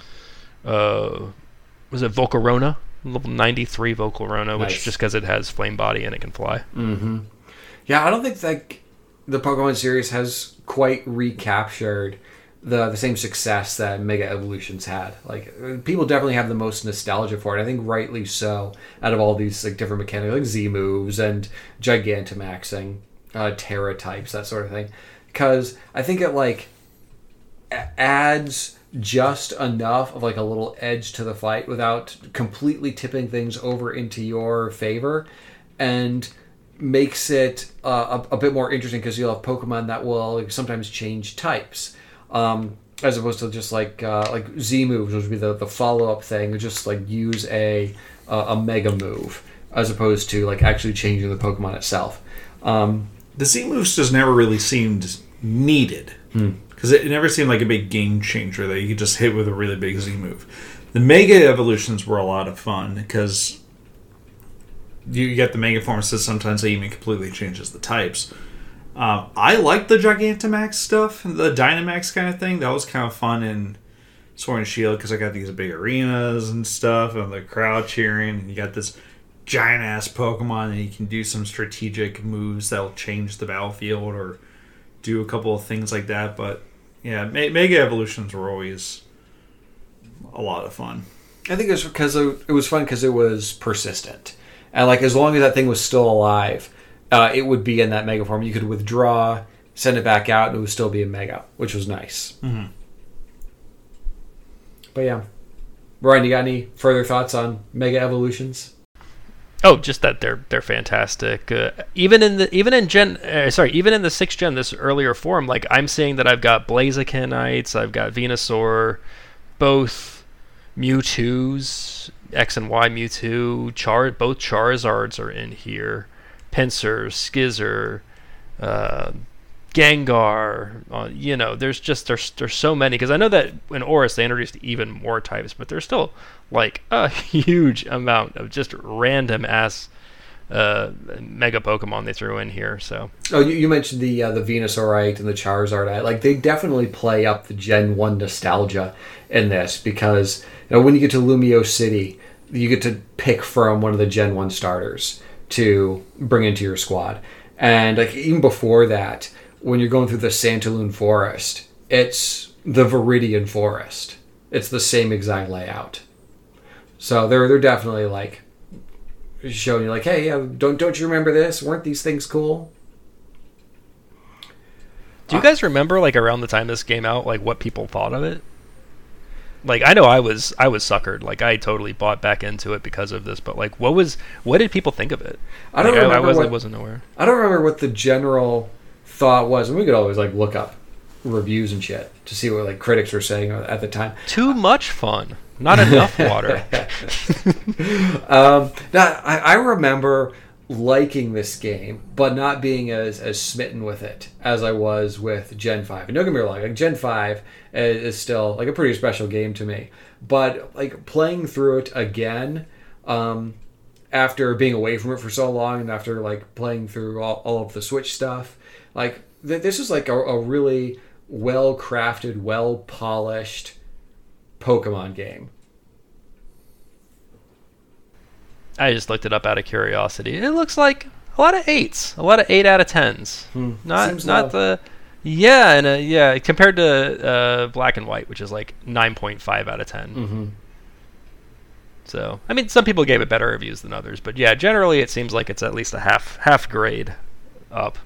uh, was it Volcarona? Level ninety-three Volcarona, which Nice. just because it has Flame Body and it can fly. Mm-hmm. Yeah, I don't think like the Pokemon series has quite recaptured the the same success that Mega Evolutions had. Like uh, people definitely have the most nostalgia for it. I think rightly so. Out of all these like different mechanics, like Z moves and Gigantamaxing, uh, Terra types, that sort of thing, because I think it like a- adds just enough of like a little edge to the fight without completely tipping things over into your favor, and makes it uh, a, a bit more interesting because you'll have Pokemon that will like, sometimes change types, um, as opposed to just like uh, like Z moves, which would be the, the follow up thing, would just like use a uh, a Mega move as opposed to like actually changing the Pokemon itself. Um, The Z moves just never really seemed needed because it never seemed like a big game changer that you could just hit with a really big Z move. The Mega Evolutions were a lot of fun because you get the Mega forms that sometimes they even completely changes the types. Um, I like the Gigantamax stuff, the Dynamax kind of thing. That was kind of fun in Sword and Shield because I got these big arenas and stuff and the crowd cheering. And you got this giant ass Pokemon and you can do some strategic moves that'll change the battlefield or do a couple of things like that. But yeah, Me- Mega Evolutions were always a lot of fun. I think it was because it was fun because it was persistent, and like as long as that thing was still alive, uh, it would be in that Mega form. You could withdraw, send it back out, and it would still be a Mega, which was nice. Mm-hmm. But yeah, Brian, you got any further thoughts on Mega Evolutions? Oh, just that they're they're fantastic. Uh, even in the even in Gen, uh, sorry, even in the sixth gen, this earlier form, like I'm seeing that I've got Blazikenites, I've got Venusaur, both Mewtwo's, X and Y Mewtwo, Char, both Charizards are in here, Pinsir, Skizzer, uh, Gengar. Uh, you know, there's just there's there's so many because I know that in Oris they introduced even more types, but there's still like a huge amount of just random ass uh, mega Pokemon they threw in here. So Oh, you, you mentioned the uh, the Venusaurite and the Charizardite. Like they definitely play up the Gen One nostalgia in this because you know when you get to Lumio City, you get to pick from one of the Gen one starters to bring into your squad. And like even before that, when you're going through the Santaloon Forest, it's the Viridian Forest. It's the same exact layout. So they're they're definitely like showing you like, hey, yeah, don't don't you remember this? Weren't these things cool? Do you guys remember, like, around the time this came out, like, what people thought of it? Like, I know I was I was suckered. Like, I totally bought back into it because of this. But, like, what was what did people think of it? I don't like, remember. I, I wasn't, what, wasn't aware. I don't remember what the general thought was. And we could always, like, look up reviews and shit to see what, like, critics were saying at the time. Too much fun. Not enough water. um, now, I, I remember liking this game, but not being as, as smitten with it as I was with Gen five. And don't get me wrong, like Gen five is, is still like a pretty special game to me. But like playing through it again, um, after being away from it for so long, and after like playing through all, all of the Switch stuff, like th- this is like a, a really well crafted, well polished Pokemon game. I just looked it up out of curiosity. It looks like a lot of eights, a lot of eight out of tens. Hmm. Not Seems not low. the yeah, and uh, yeah, compared to uh, Black and White, which is like nine point five out of ten. Mm-hmm. So I mean, some people gave it better reviews than others, but yeah, generally it seems like it's at least a half half grade up.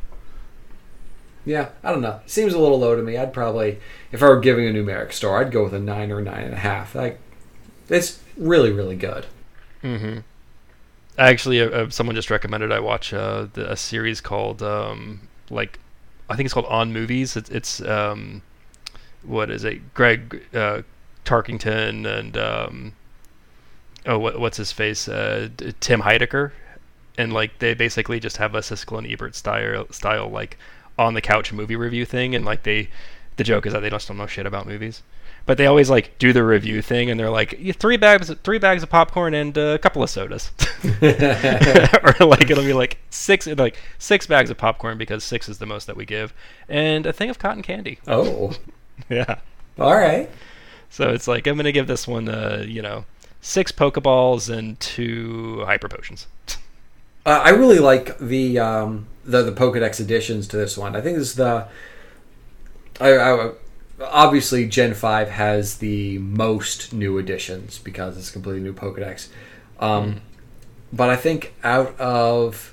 Yeah, I don't know. Seems a little low to me. I'd probably, if I were giving a numeric score, I'd go with a nine or a nine and a half. Like, it's really, really good. Mm-hmm. Actually, uh, uh, someone just recommended I watch uh, the, a series called um, like I think it's called On Movies. It's, it's um, what is it? Greg uh, Tarkington and um, oh, what, what's his face? Uh, Tim Heidecker, and like they basically just have a Siskel and Ebert style style like on the couch movie review thing, and like they the joke is that they just don't know shit about movies. But they always like do the review thing, and they're like three bags, three bags of popcorn and uh, a couple of sodas, or like it'll be like six, like six bags of popcorn because six is the most that we give, and a thing of cotton candy. Oh, Yeah. all right. So it's like I'm gonna give this one, uh, you know, six Pokeballs and two Hyper Potions. Uh, I really like the um, the the Pokedex additions to this one. I think this is the. I, I obviously Gen five has the most new additions because it's a completely new Pokedex. Um, mm. But I think out of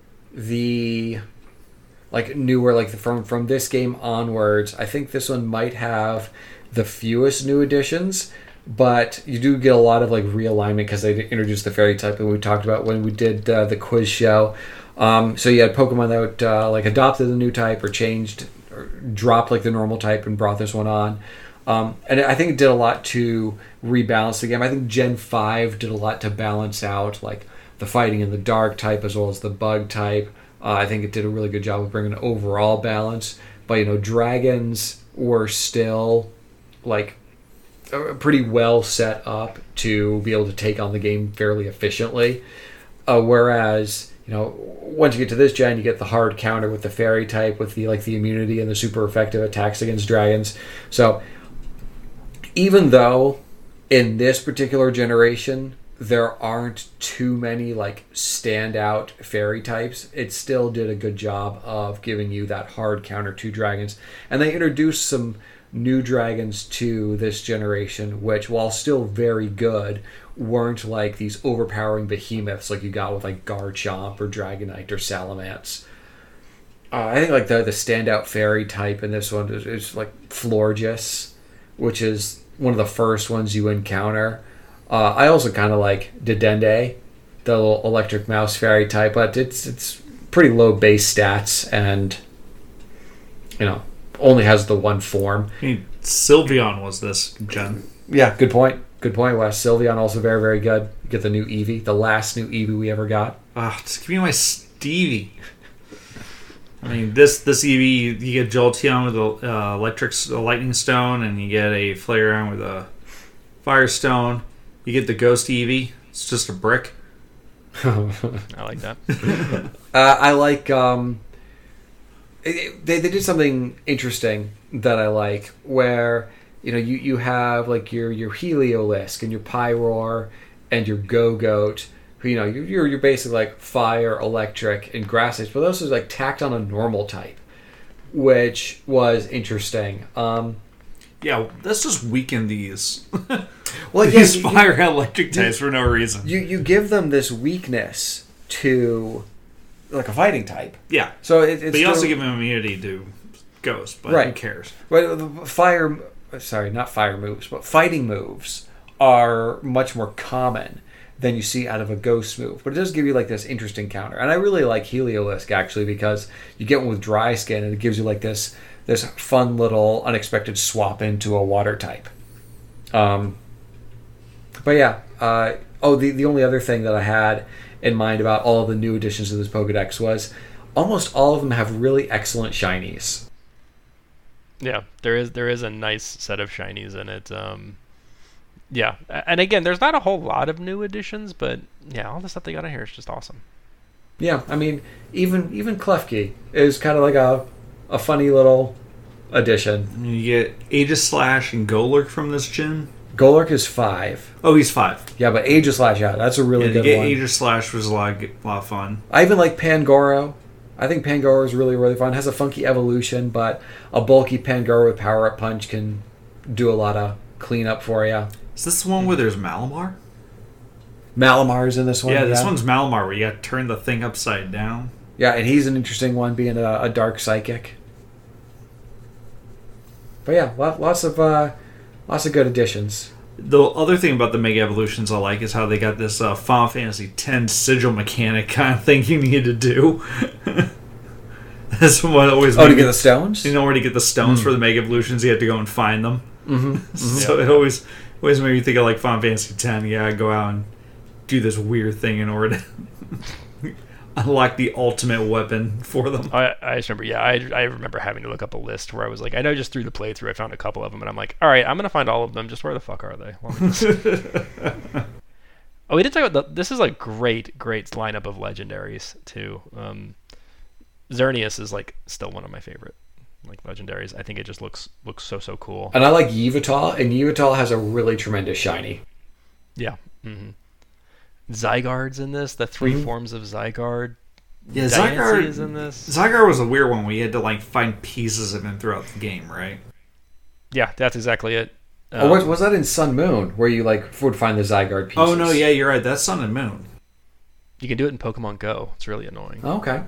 the like newer, like the, from from this game onwards, I think this one might have the fewest new additions. But you do get a lot of like realignment because they introduced the fairy type that we talked about when we did uh, the quiz show. Um, so you had Pokemon that uh, like adopted the new type or changed or dropped like the normal type and brought this one on. Um, and I think it did a lot to rebalance the game. I think Gen five did a lot to balance out like the fighting in the dark type as well as the bug type. Uh, I think it did a really good job of bringing an overall balance. But you know, dragons were still like pretty well set up to be able to take on the game fairly efficiently. Uh, whereas, you know, once you get to this gen, you get the hard counter with the fairy type, with the like the immunity and the super effective attacks against dragons. So even though in this particular generation there aren't too many like standout fairy types, it still did a good job of giving you that hard counter to dragons. And they introduced some new dragons to this generation, which, while still very good, weren't like these overpowering behemoths like you got with like Garchomp or Dragonite or Salamence. Uh, I think like the the standout fairy type in this one is, is like Florges, which is one of the first ones you encounter. Uh, I also kind of like Dedenne, the little electric mouse fairy type, but it's it's pretty low base stats and, you know, only has the one form. I mean, Sylveon was this gen. Yeah, good point. Good point, Wes. Sylveon also very, very good. You get the new Eevee, the last new Eevee we ever got. Ah, just give me my Stevie. I mean, this this Eevee, you get Jolteon with a uh, electric a lightning stone, and you get a Flareon with a fire stone. You get the Ghost Eevee. It's just a brick. I like that. uh, I like. Um, it, they they did something interesting that I like, where you know you, you have like your your Heliolisk and your Pyroar and your Go-Goat, who, you know, you're, you're you're basically like fire, electric, and grass types, but those are like tacked on a normal type, which was interesting. Um, Yeah, let's just weaken these. well, these yeah, you, fire and electric types for no reason. You you give them this weakness to like a fighting type. Yeah. So it, it's but you still, also give them immunity to Ghost, but right. who cares? But fire, sorry, not fire moves, but fighting moves are much more common than you see out of a Ghost move. But it does give you like this interesting counter. And I really like Heliolisk actually because you get one with dry skin and it gives you like this this fun little unexpected swap into a water type. Um, but yeah, uh, oh, the, the only other thing that I had in mind about all of the new additions to this Pokedex was almost all of them have really excellent shinies. Yeah, there is there is a nice set of shinies in it. Um, yeah, and again, there's not a whole lot of new additions, but yeah, all the stuff they got in here is just awesome. Yeah, I mean, even even Klefki is kind of like a a funny little addition. You get Aegislash and Golurk from this gym. Golurk is five. Oh, he's five. Yeah, but Aegislash, yeah, that's a really Yeah, good to get one. Aegislash was a lot, a lot of fun. I even like Pangoro. I think Pangoro is really, really fun. Has a funky evolution, but a bulky Pangoro with Power Up Punch can do a lot of cleanup for you. Is this the one where there's Malamar? Malamar is in this one. Yeah, this one's Malamar, where you got to turn the thing upside down. Yeah, and he's an interesting one, being a, a dark psychic. But yeah, lot, lots of uh, lots of good additions. The other thing about the Mega Evolutions I like is how they got this uh, Final Fantasy X sigil mechanic kind of thing you need to do. That's what always. Oh, to get the stones? You know where to get the stones Mm. for the Mega Evolutions, you have to go and find them. Mm-hmm. Mm-hmm. So it always always made me think of like Final Fantasy X. Yeah, I go out and do this weird thing in order to unlock the ultimate weapon for them. I, I just remember, yeah, I, I remember having to look up a list where I was like, I know just through the playthrough I found a couple of them, and I'm like, all right, I'm gonna find all of them. Just where the fuck are they? Oh, we did talk about the, this is a great, great lineup of legendaries too. Um, Xerneas is like still one of my favorite like legendaries. I think it just looks looks so so cool. And I like Yveltal, and Yveltal has a really tremendous shiny. Yeah. Mm-hmm. Zygarde's in this. The three Mm-hmm. forms of Zygarde. Yeah, Diancie Zygarde is in this. Zygarde was a weird one. We had to like find pieces of him throughout the game, right? Yeah, that's exactly it. Oh, Um, was, was that in Sun Moon where you like would find the Zygarde pieces? Oh no, yeah, you're right. That's Sun and Moon. You can do it in Pokemon Go. It's really annoying. Oh, okay.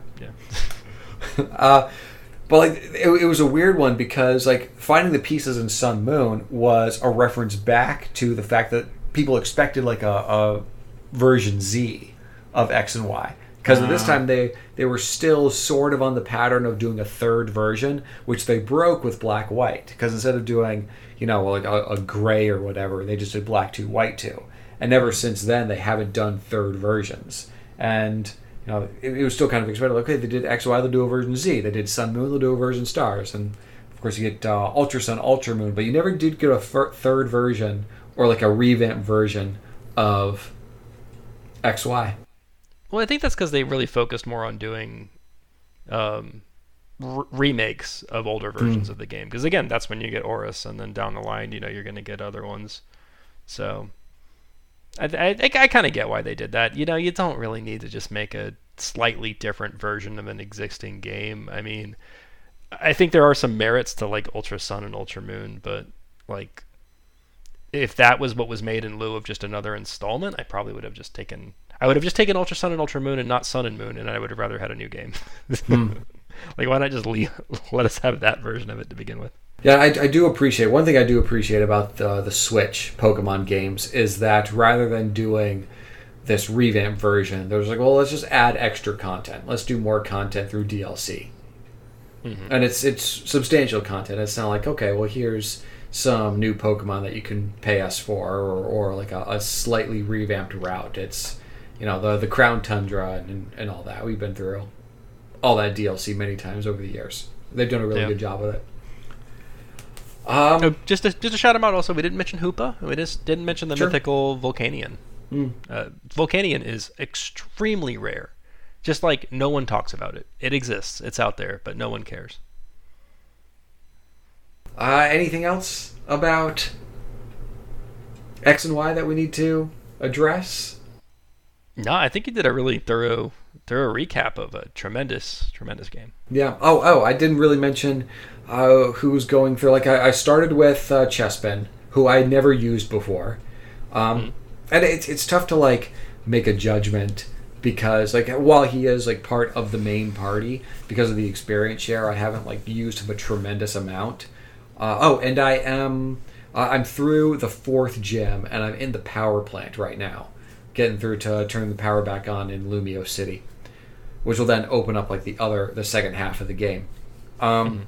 Yeah. uh, but like it, it was a weird one because like finding the pieces in Sun Moon was a reference back to the fact that people expected like a, a version Z of X and Y. Because at this time they, they were still sort of on the pattern of doing a third version, which they broke with Black White. Because instead of doing, you know, like a, a gray or whatever, they just did Black two, White two. And ever since then, they haven't done third versions. And, you know, it, it was still kind of expected. Okay, they did X Y, they'll do a version Z. They did Sun Moon, they'll do a version Stars. And, of course, you get uh, Ultra Sun, Ultra Moon. But you never did get a fir- third version or like a revamped version of X Y. Well, I think that's because they really focused more on doing um, r- remakes of older versions Mm. of the game. Because again, that's when you get Oris, and then down the line, you know, you're going to get other ones. So I I, I kind of get why they did that. You know, you don't really need to just make a slightly different version of an existing game. I mean, I think there are some merits to like Ultra Sun and Ultra Moon, but like if that was what was made in lieu of just another installment, I probably would have just taken. I would have just taken Ultra Sun and Ultra Moon and not Sun and Moon, and I would have rather had a new game. Hmm. Like, why not just leave, let us have that version of it to begin with? Yeah, I, I do appreciate, one thing I do appreciate about the, the Switch Pokemon games is that rather than doing this revamped version, there's like, well, let's just add extra content. Let's do more content through D L C. Mm-hmm. And it's it's substantial content. It's not like, okay, well, here's some new Pokemon that you can pay us for, or, or like a, a slightly revamped route. It's, you know, the the Crown Tundra and, and all that. We've been through all that D L C many times over the years. They've done a really Yeah. good job with it. Um, Oh, just to, just to shout him out also, we didn't mention Hoopa. We just didn't mention the Sure. mythical Volcanion. mm. Uh, Volcanion is extremely rare. Just like no one talks about it. It exists. It's out there, but no one cares. Uh, anything else about X and Y that we need to address? No, I think you did a really thorough thorough recap of a tremendous, tremendous game. Yeah. Oh, oh, I didn't really mention uh, who's going through. Like, I, I started with uh, Chespin, who I never used before. Um, mm. And it's it's tough to, like, make a judgment because, like, while he is, like, part of the main party, because of the experience share, I haven't, like, used him a tremendous amount. Uh, oh, and I am... Uh, I'm through the fourth gym, and I'm in the power plant right now. Getting through to turn the power back on in Lumio City, which will then open up like the other, the second half of the game. Um,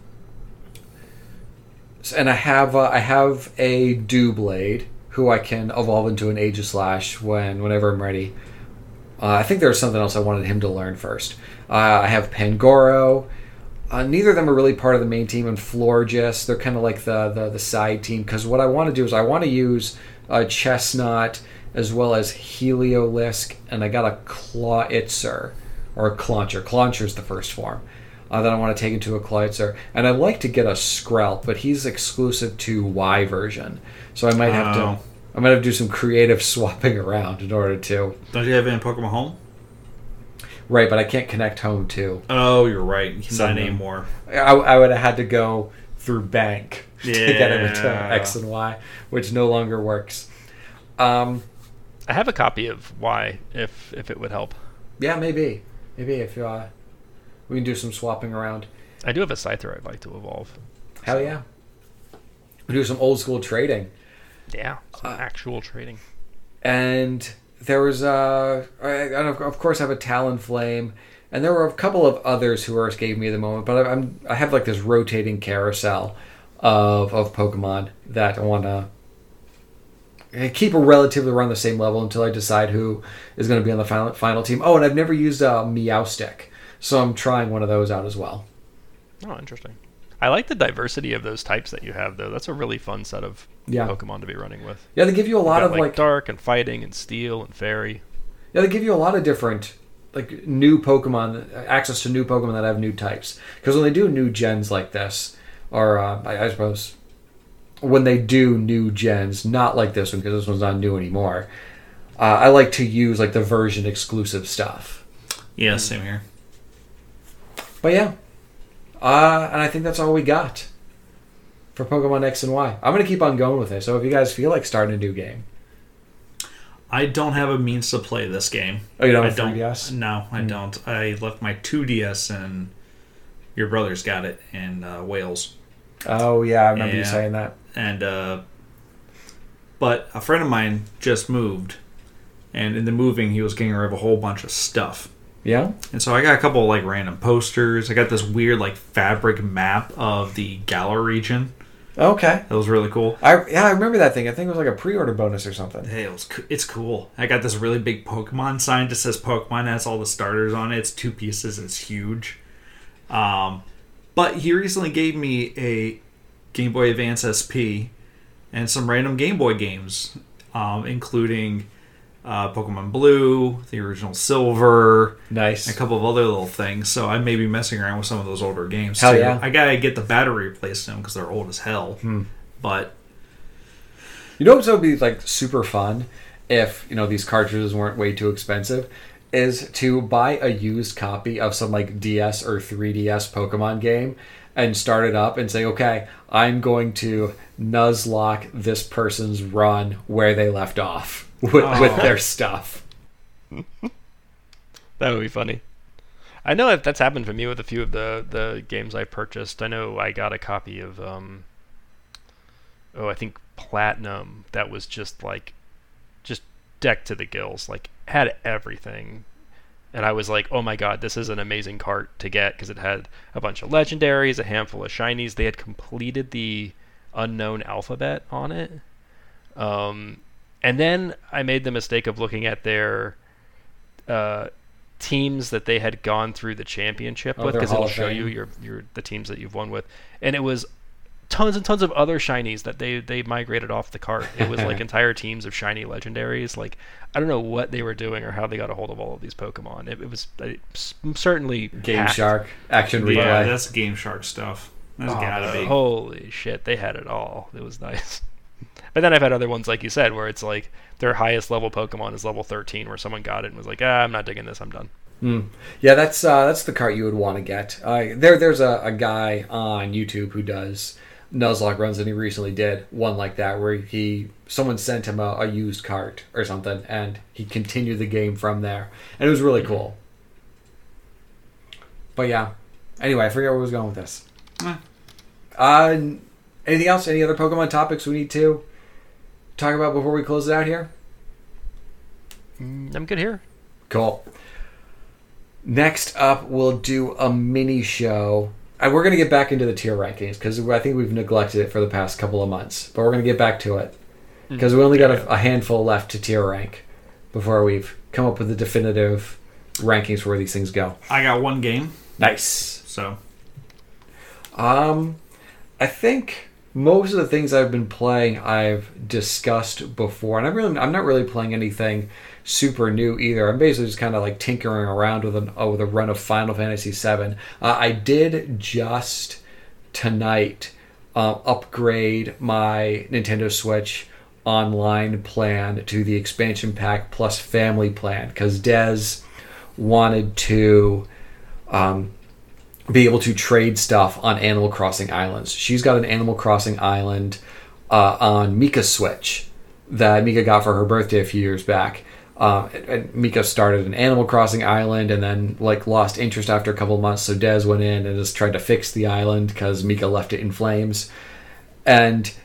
mm-hmm. And I have uh, I have a Dewblade who I can evolve into an Aegislash when whenever I'm ready. Uh, I think there was something else I wanted him to learn first. Uh, I have Pangoro. Uh, neither of them are really part of the main team, and Florges, they're kind of like the, the the side team. Because what I want to do is I want to use uh, Chestnut as well as Heliolisk, and I got a Clawitzer, or a Clauncher. Clauncher's the first form. Uh, that I want to take into a Clawitzer. And I'd like to get a Skrelp, but he's exclusive to Y version. So I might have oh. to I might have to do some creative swapping around in order to... Don't you have it in Pokemon Home? Right, but I can't connect Home to. Oh, you're right. Not Some, anymore. I, I would have had to go through Bank yeah. to get him into X and Y, which no longer works. Um... I have a copy of Y, if if it would help. Yeah, maybe. Maybe if uh, we can do some swapping around. I do have a Scyther I'd like to evolve. Hell yeah. We do some old school trading. Yeah, some uh, actual trading. And there was, uh, I, I, of course, I have a Talonflame. And there were a couple of others who are escaping me at the moment. But I, I'm, I have like this rotating carousel of, of Pokemon that I want to keep a relatively around the same level until I decide who is going to be on the final final team. Oh, and I've never used a Meowstic, so I'm trying one of those out as well. Oh, interesting. I like the diversity of those types that you have, though. That's a really fun set of yeah. Pokemon to be running with. Yeah, they give you a lot got, of like, like dark and fighting and steel and fairy. Yeah, they give you a lot of different like new Pokemon, access to new Pokemon that have new types. Because when they do new gens like this, or uh, I, I suppose. When they do new gens, not like this one because this one's not new anymore, uh, I like to use like the version exclusive stuff. Yeah, same here. But yeah, uh, and I think that's all we got for Pokemon X and Y. I'm gonna keep on going with it. So if you guys feel like starting a new game, I don't have a means to play this game. Oh, you don't I have don't, three D S? No, I mm. don't. I left my two D S and your brother's got it in uh, Wales. Oh yeah, I remember yeah. you saying that. And uh, but a friend of mine just moved, and in the moving, he was getting rid of a whole bunch of stuff. Yeah. And so I got a couple of like random posters. I got this weird like fabric map of the Galar region. Okay. That was really cool. I yeah, I remember that thing. I think it was like a pre-order bonus or something. Hey, it was it's cool. I got this really big Pokemon sign that says Pokemon. It has all the starters on it. It's two pieces. It's huge. Um, but he recently gave me a Game Boy Advance S P and some random Game Boy games, um, including uh, Pokemon Blue, the original Silver, nice, and a couple of other little things. So I may be messing around with some of those older games. Hell too. yeah! I gotta get the battery replaced in them because they're old as hell. Hmm. But you know what would be like super fun if you know these cartridges weren't way too expensive, is to buy a used copy of some like D S or three D S Pokemon game. And start it up and say, okay, I'm going to Nuzlocke this person's run where they left off with, oh. with their stuff. That would be funny. I know that that's happened for me with a few of the, the games I've purchased. I know I got a copy of, um, oh, I think Platinum that was just like, just decked to the gills, like had everything. And I was like, oh my god, this is an amazing cart to get because it had a bunch of legendaries, a handful of shinies. They had completed the unknown alphabet on it. Um, and then I made the mistake of looking at their uh, teams that they had gone through the championship oh, with because it'll show you your, your the teams that you've won with. And it was tons and tons of other shinies that they, they migrated off the cart. It was like entire teams of shiny legendaries. Like, I don't know what they were doing or how they got a hold of all of these Pokemon. It, it was it, certainly Game hacked. Shark action replay. Yeah, that's Game Shark stuff. That's oh, gotta be. Holy shit, they had it all. It was nice. But then I've had other ones, like you said, where it's like their highest level Pokemon is level thirteen, where someone got it and was like, ah, I'm not digging this, I'm done. Mm. Yeah, that's uh, that's the cart you would want to get. Uh, there, there's a, a guy on YouTube who does Nuzlocke runs, and he recently did one like that, where he someone sent him a, a used cart or something, and he continued the game from there, and it was really cool. But yeah, anyway, I forget where I was going with this. Eh. Uh, anything else? Any other Pokemon topics we need to talk about before we close it out here? Mm, I'm good here. Cool. Next up, we'll do a mini show. And we're going to get back into the tier rankings because I think we've neglected it for the past couple of months. But we're going to get back to it because we only got a, a handful left to tier rank before we've come up with the definitive rankings for where these things go. I got one game. Nice. So, um, I think most of the things I've been playing I've discussed before, and I'm really I'm not really playing anything super new either. I'm basically just kind of like tinkering around with an oh, with a run of Final Fantasy seven. Uh, I did just tonight uh, upgrade my Nintendo Switch online plan to the expansion pack plus family plan because Des wanted to um, be able to trade stuff on Animal Crossing Islands. She's got an Animal Crossing Island uh, on Mika's Switch that Mika got for her birthday a few years back. Uh, and Mika started an Animal Crossing island and then like lost interest after a couple of months, so Des went in and just tried to fix the island because Mika left it in flames. And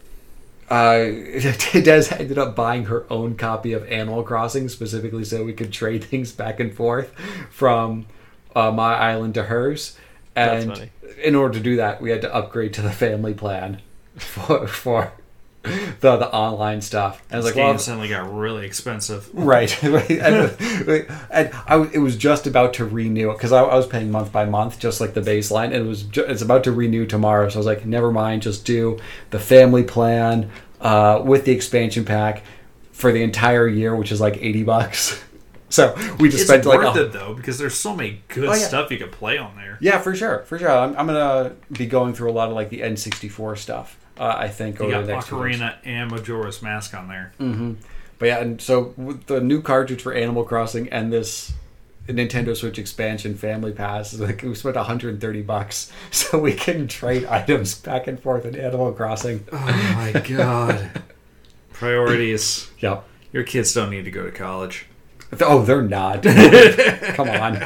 uh, Des ended up buying her own copy of Animal Crossing specifically so we could trade things back and forth from uh, my island to hers. And That's funny. In order to do that, we had to upgrade to the family plan for for the the online stuff. And I was this like, game well, suddenly got really expensive. right, right. and, and I, w- it was just about to renew it because I, I was paying month by month, just like the baseline. And it was ju- it's about to renew tomorrow, so I was like, never mind, just do the family plan uh, with the expansion pack for the entire year, which is like eighty bucks. So we just It's spent like worth a, it though because there's so many good Oh, yeah. stuff you can play on there. yeah, for sure, for sure. I'm, I'm gonna be going through a lot of like the N sixty-four stuff. Uh, I think You over got the next few weeks. Ocarina and Majora's Mask on there. Mm-hmm. But yeah, and so with the new cartridge for Animal Crossing and this Nintendo Switch expansion family pass, like we spent one hundred thirty bucks so we can trade items back and forth in Animal Crossing. Oh my god. Priorities. Yep. Your kids don't need to go to college. Oh, they're not. Come on.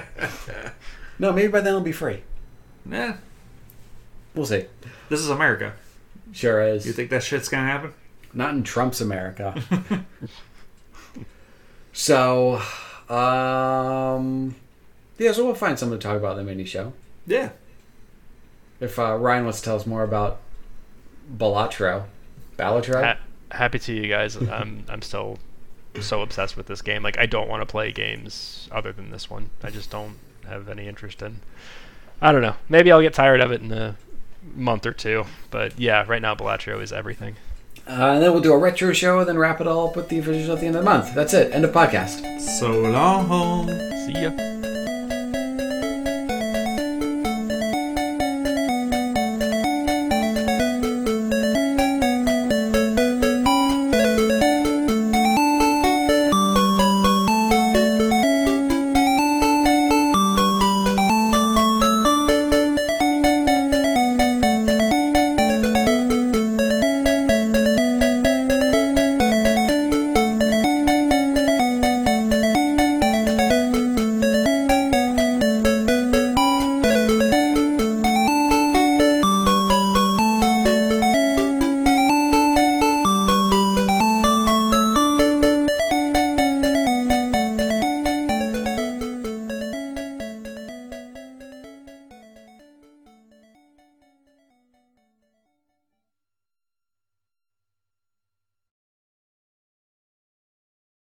No, maybe by then it'll be free. Eh, We'll see. this is America. Sure is. You think that shit's gonna happen? Not in Trump's America. So, um, yeah, so we'll find something to talk about in the mini show. Yeah. If uh, Ryan wants to tell us more about Balatro. Balatro? Ha- happy to you guys. I'm I'm still so obsessed with this game. Like I don't want to play games other than this one. I just don't have any interest in. I don't know. Maybe I'll get tired of it in a month or two. But yeah, right now Balatro is everything. Uh, and then we'll do a retro show and then wrap it all up with the officials at the end of the month. That's it. End of podcast. So long. See ya.